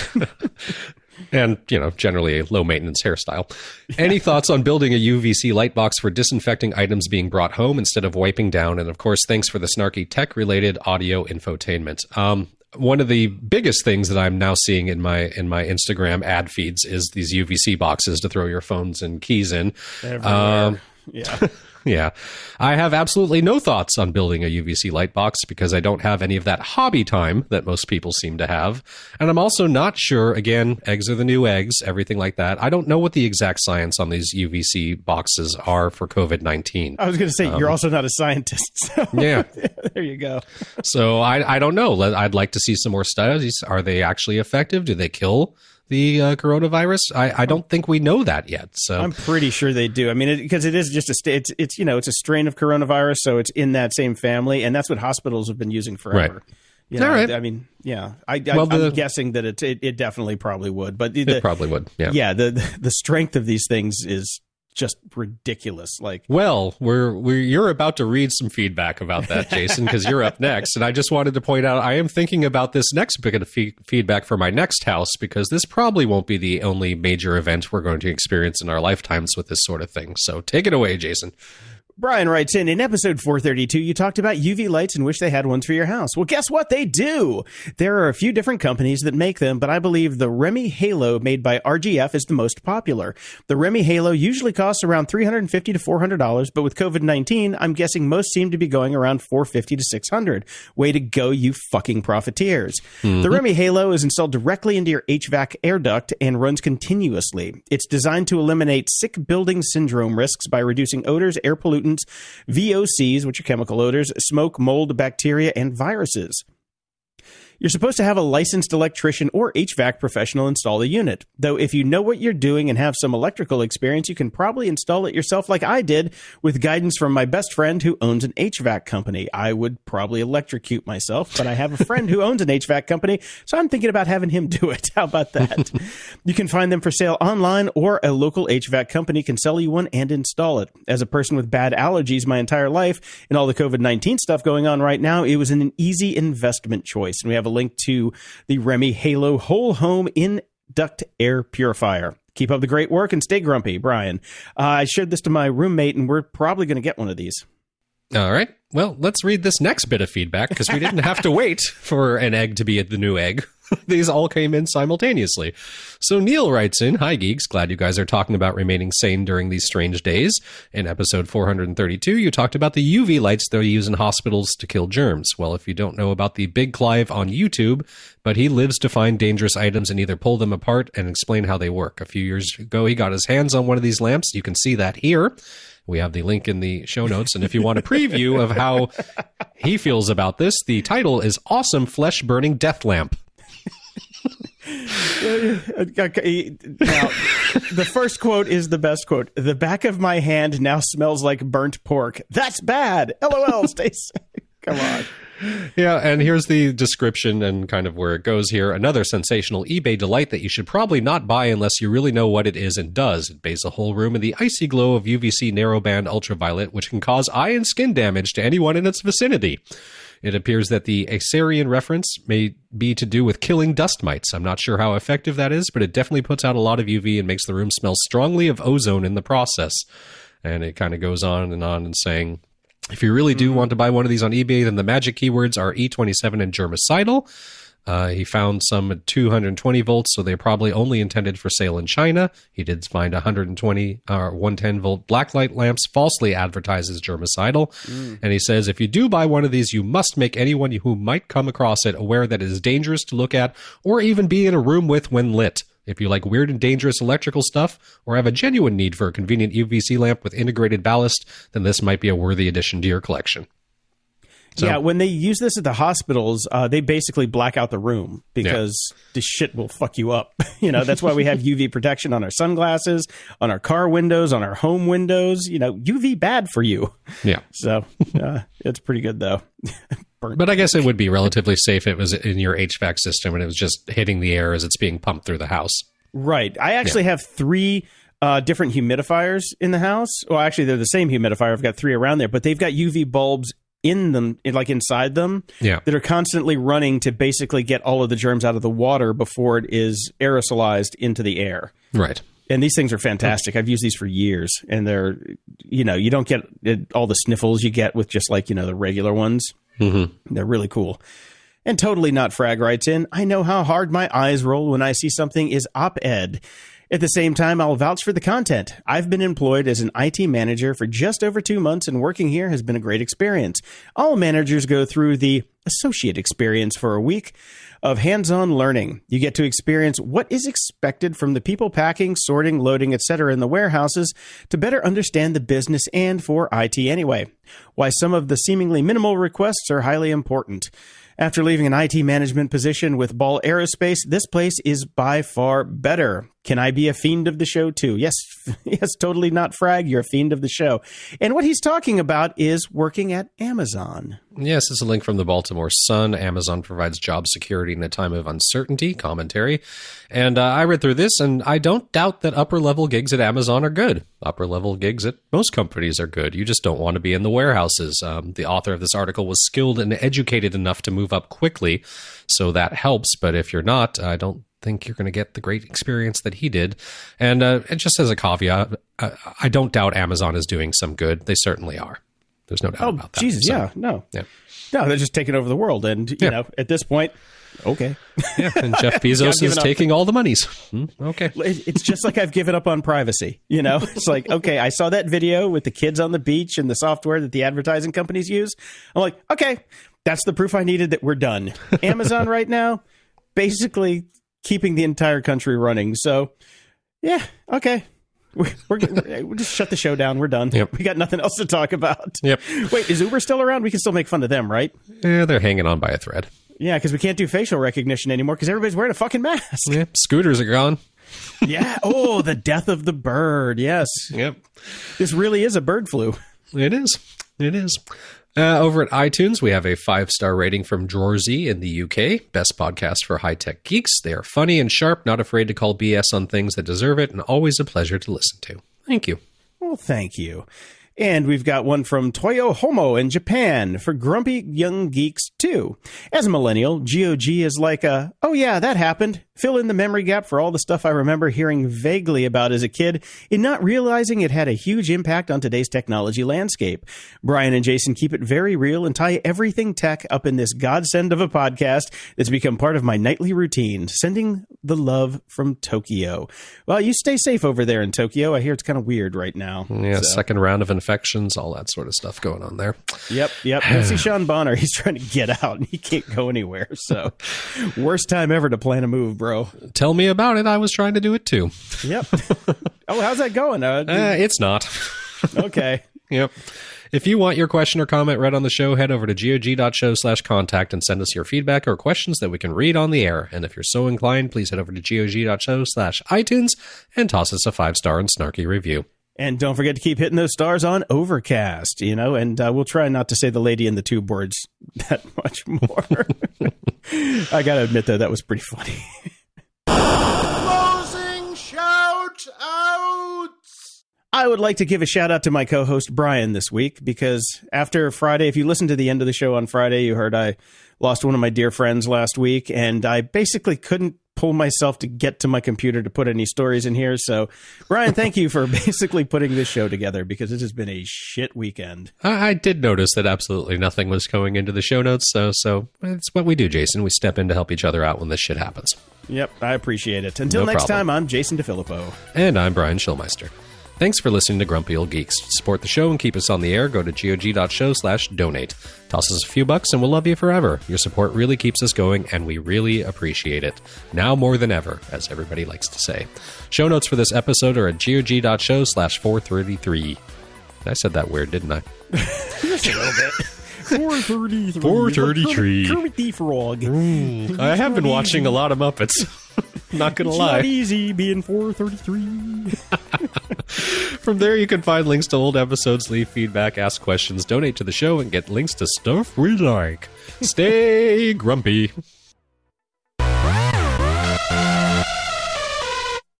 And, you know, generally a low-maintenance hairstyle. Any thoughts on building a UVC light box for disinfecting items being brought home instead of wiping down? And, of course, thanks for the snarky tech-related audio infotainment. One of the biggest things that I'm now seeing in my Instagram ad feeds is these UVC boxes to throw your phones and keys in. Everywhere. Yeah. Yeah. I have absolutely no thoughts on building a UVC light box because I don't have any of that hobby time that most people seem to have. And I'm also not sure, again, eggs are the new eggs, everything like that. I don't know what the exact science on these UVC boxes are for COVID-19. I was going to say, you're also not a scientist. So yeah. There you go. So I don't know. I'd like to see some more studies. Are they actually effective? Do they kill the coronavirus? I don't think we know that yet. So I'm pretty sure they do. I mean, because it is just it's you know, it's a strain of coronavirus, so it's in that same family, and that's what hospitals have been using forever. Right. You know, all right. I mean, yeah. I'm guessing that it definitely probably would, but it probably would. Yeah. Yeah. The strength of these things is just ridiculous. Like, well, you're about to read some feedback about that, Jason, because you're up next. And I just wanted to point out, I am thinking about this next bit of feedback for my next house, because this probably won't be the only major event we're going to experience in our lifetimes with this sort of thing. So take it away, Jason. Brian writes in episode 432, you talked about UV lights and wish they had ones for your house. Well, guess what? They do. There are a few different companies that make them, but I believe the Remy Halo made by RGF is the most popular. The Remy Halo usually costs around $350 to $400, but with COVID-19, I'm guessing most seem to be going around $450 to $600. Way to go, you fucking profiteers. Mm-hmm. The Remy Halo is installed directly into your HVAC air duct and runs continuously. It's designed to eliminate sick building syndrome risks by reducing odors, air pollutants, VOCs, which are chemical odors, smoke, mold, bacteria, and viruses. You're supposed to have a licensed electrician or HVAC professional install the unit. Though if you know what you're doing and have some electrical experience, you can probably install it yourself like I did with guidance from my best friend who owns an HVAC company. I would probably electrocute myself, but I have a friend who owns an HVAC company, so I'm thinking about having him do it. How about that? You can find them for sale online, or a local HVAC company can sell you one and install it. As a person with bad allergies my entire life and all the COVID-19 stuff going on right now, it was an easy investment choice. And we have a link to the Remy Halo Whole Home In-Duct Air Purifier. Keep up the great work and stay grumpy, Brian. I shared this to my roommate, and we're probably going to get one of these. All right. Well, let's read this next bit of feedback, because we didn't have to wait for an egg to be the new egg. These all came in simultaneously. So Neil writes in, "Hi, geeks. Glad you guys are talking about remaining sane during these strange days. In episode 432, you talked about the UV lights they use in hospitals to kill germs. Well, if you don't know about the Big Clive on YouTube, but he lives to find dangerous items and either pull them apart and explain how they work. A few years ago, he got his hands on one of these lamps. You can see that here. We have the link in the show notes. And if you want a preview of how he feels about this, the title is Awesome Flesh Burning Death Lamp. Now, the first quote is the best quote. "The back of my hand now smells like burnt pork. That's bad. LOL, stay safe." Come on. Yeah, and here's the description and kind of where it goes here. Another sensational eBay delight that you should probably not buy unless you really know what it is and does. It bathes a whole room in the icy glow of UVC narrowband ultraviolet, which can cause eye and skin damage to anyone in its vicinity. It appears that the Asarian reference may be to do with killing dust mites. I'm not sure how effective that is, but it definitely puts out a lot of UV and makes the room smell strongly of ozone in the process. And it kind of goes on and saying, if you really do want to buy one of these on eBay, then the magic keywords are E27 and germicidal. He found some at 220 volts, so they're probably only intended for sale in China. He did find 120 or 110 volt blacklight lamps falsely advertised as germicidal. And he says, if you do buy one of these, you must make anyone who might come across it aware that it is dangerous to look at or even be in a room with when lit. If you like weird and dangerous electrical stuff or have a genuine need for a convenient UVC lamp with integrated ballast, then this might be a worthy addition to your collection. So, yeah, when they use this at the hospitals, they basically black out the room because this shit will fuck you up. That's why we have UV protection on our sunglasses, on our car windows, on our home windows. UV bad for you. Yeah. So it's pretty good, though. But I guess it would be relatively safe if it was in your HVAC system and it was just hitting the air as it's being pumped through the house. Right. I actually have 3 different humidifiers in the house. Well, actually, they're the same humidifier. I've got 3 around there, but they've got UV bulbs in them, like inside them, that are constantly running to basically get all of the germs out of the water before it is aerosolized into the air. Right. And these things are fantastic. I've used these for years, and they're, you don't get all the sniffles you get with just like, the regular ones. Mm-hmm. They're really cool. And totally not Frag writes in, I know how hard my eyes roll when I see something is op-ed. At the same time, I'll vouch for the content. I've been employed as an IT manager for just over 2 months, and working here has been a great experience. All managers go through the associate experience for a week of hands-on learning. You get to experience what is expected from the people packing, sorting, loading, etc. in the warehouses to better understand the business and for IT anyway. Why some of the seemingly minimal requests are highly important. After leaving an IT management position with Ball Aerospace, this place is by far better. Can I be a fiend of the show too? Yes, totally not Frag. You're a fiend of the show. And what he's talking about is working at Amazon. Yes, it's a link from the Baltimore Sun. Amazon provides job security in a time of uncertainty, commentary. And I read through this, and I don't doubt that upper-level gigs at Amazon are good. Upper-level gigs at most companies are good. You just don't want to be in the warehouses. The author of this article was skilled and educated enough to move up quickly, so that helps. But if you're not, I don't think you're going to get the great experience that he did. And just as a caveat, I don't doubt Amazon is doing some good. They certainly are. There's no doubt about that. Jesus, so, no, they're just taking over the world. And, you know, at this point, okay. Yeah, and Jeff Bezos is taking all the monies. Okay. It's just like I've given up on privacy. You know, it's like, okay, I saw that video with the kids on the beach and the software that the advertising companies use. I'm like, okay, that's the proof I needed that we're done. Amazon right now, basically keeping the entire country running. So, yeah, okay. We'll just shut the show down. We're done. Yep. We got nothing else to talk about. Yep. Wait, is Uber still around? We can still make fun of them, right? Yeah, they're hanging on by a thread. Yeah, because we can't do facial recognition anymore because everybody's wearing a fucking mask. Yeah, scooters are gone. Yeah. Oh, the death of the bird. Yes. Yep. This really is a bird flu. It is. It is. Over at iTunes, we have a 5-star rating from Drawsy in the UK. Best podcast for high-tech geeks. They are funny and sharp, not afraid to call BS on things that deserve it, and always a pleasure to listen to. Thank you. Well, thank you. And we've got one from Toyo Homo in Japan for Grumpy Young Geeks too. As a millennial, GOG is like a, oh yeah, that happened. Fill in the memory gap for all the stuff I remember hearing vaguely about as a kid and not realizing it had a huge impact on today's technology landscape. Brian and Jason keep it very real and tie everything tech up in this godsend of a podcast that's become part of my nightly routine. Sending the love from Tokyo. Well, you stay safe over there in Tokyo. I hear it's kind of weird right now. Yeah, so. Second round of infections, all that sort of stuff going on there. Yep. I see Sean Bonner. He's trying to get out and he can't go anywhere. So worst time ever to plan a move, bro. Tell me about it. I was trying to do it too. Yep. Oh, how's that going? It's not. Okay. Yep. If you want your question or comment read on the show, head over to gog.show/contact and send us your feedback or questions that we can read on the air. And if you're so inclined, please head over to gog.show/iTunes and toss us a 5-star and snarky review. And don't forget to keep hitting those stars on Overcast, and we'll try not to say the lady in the tube words that much more. I got to admit, though, that was pretty funny. Closing shout outs! I would like to give a shout out to my co-host Brian this week, because after Friday, if you listened to the end of the show on Friday, you heard I lost one of my dear friends last week, and I basically couldn't pull myself to get to my computer to put any stories in here. So, Brian, thank you for basically putting this show together, because it has been a shit weekend. I did notice that absolutely nothing was going into the show notes, so it's what we do, Jason. We step in to help each other out when this shit happens. Yep, I appreciate it. Until next time, I'm Jason DeFilippo. And I'm Brian Schulmeister. Thanks for listening to Grumpy Old Geeks. To support the show and keep us on the air, go to gog.show/donate. Toss us a few bucks and we'll love you forever. Your support really keeps us going, and we really appreciate it. Now more than ever, as everybody likes to say. Show notes for this episode are at gog.show/433. I said that weird, didn't I? Just a little bit. 433. 433. Kermit the Frog. I have been watching a lot of Muppets. Not gonna lie. Not easy being 433. From there, you can find links to old episodes, leave feedback, ask questions, donate to the show, and get links to stuff we like. Stay grumpy.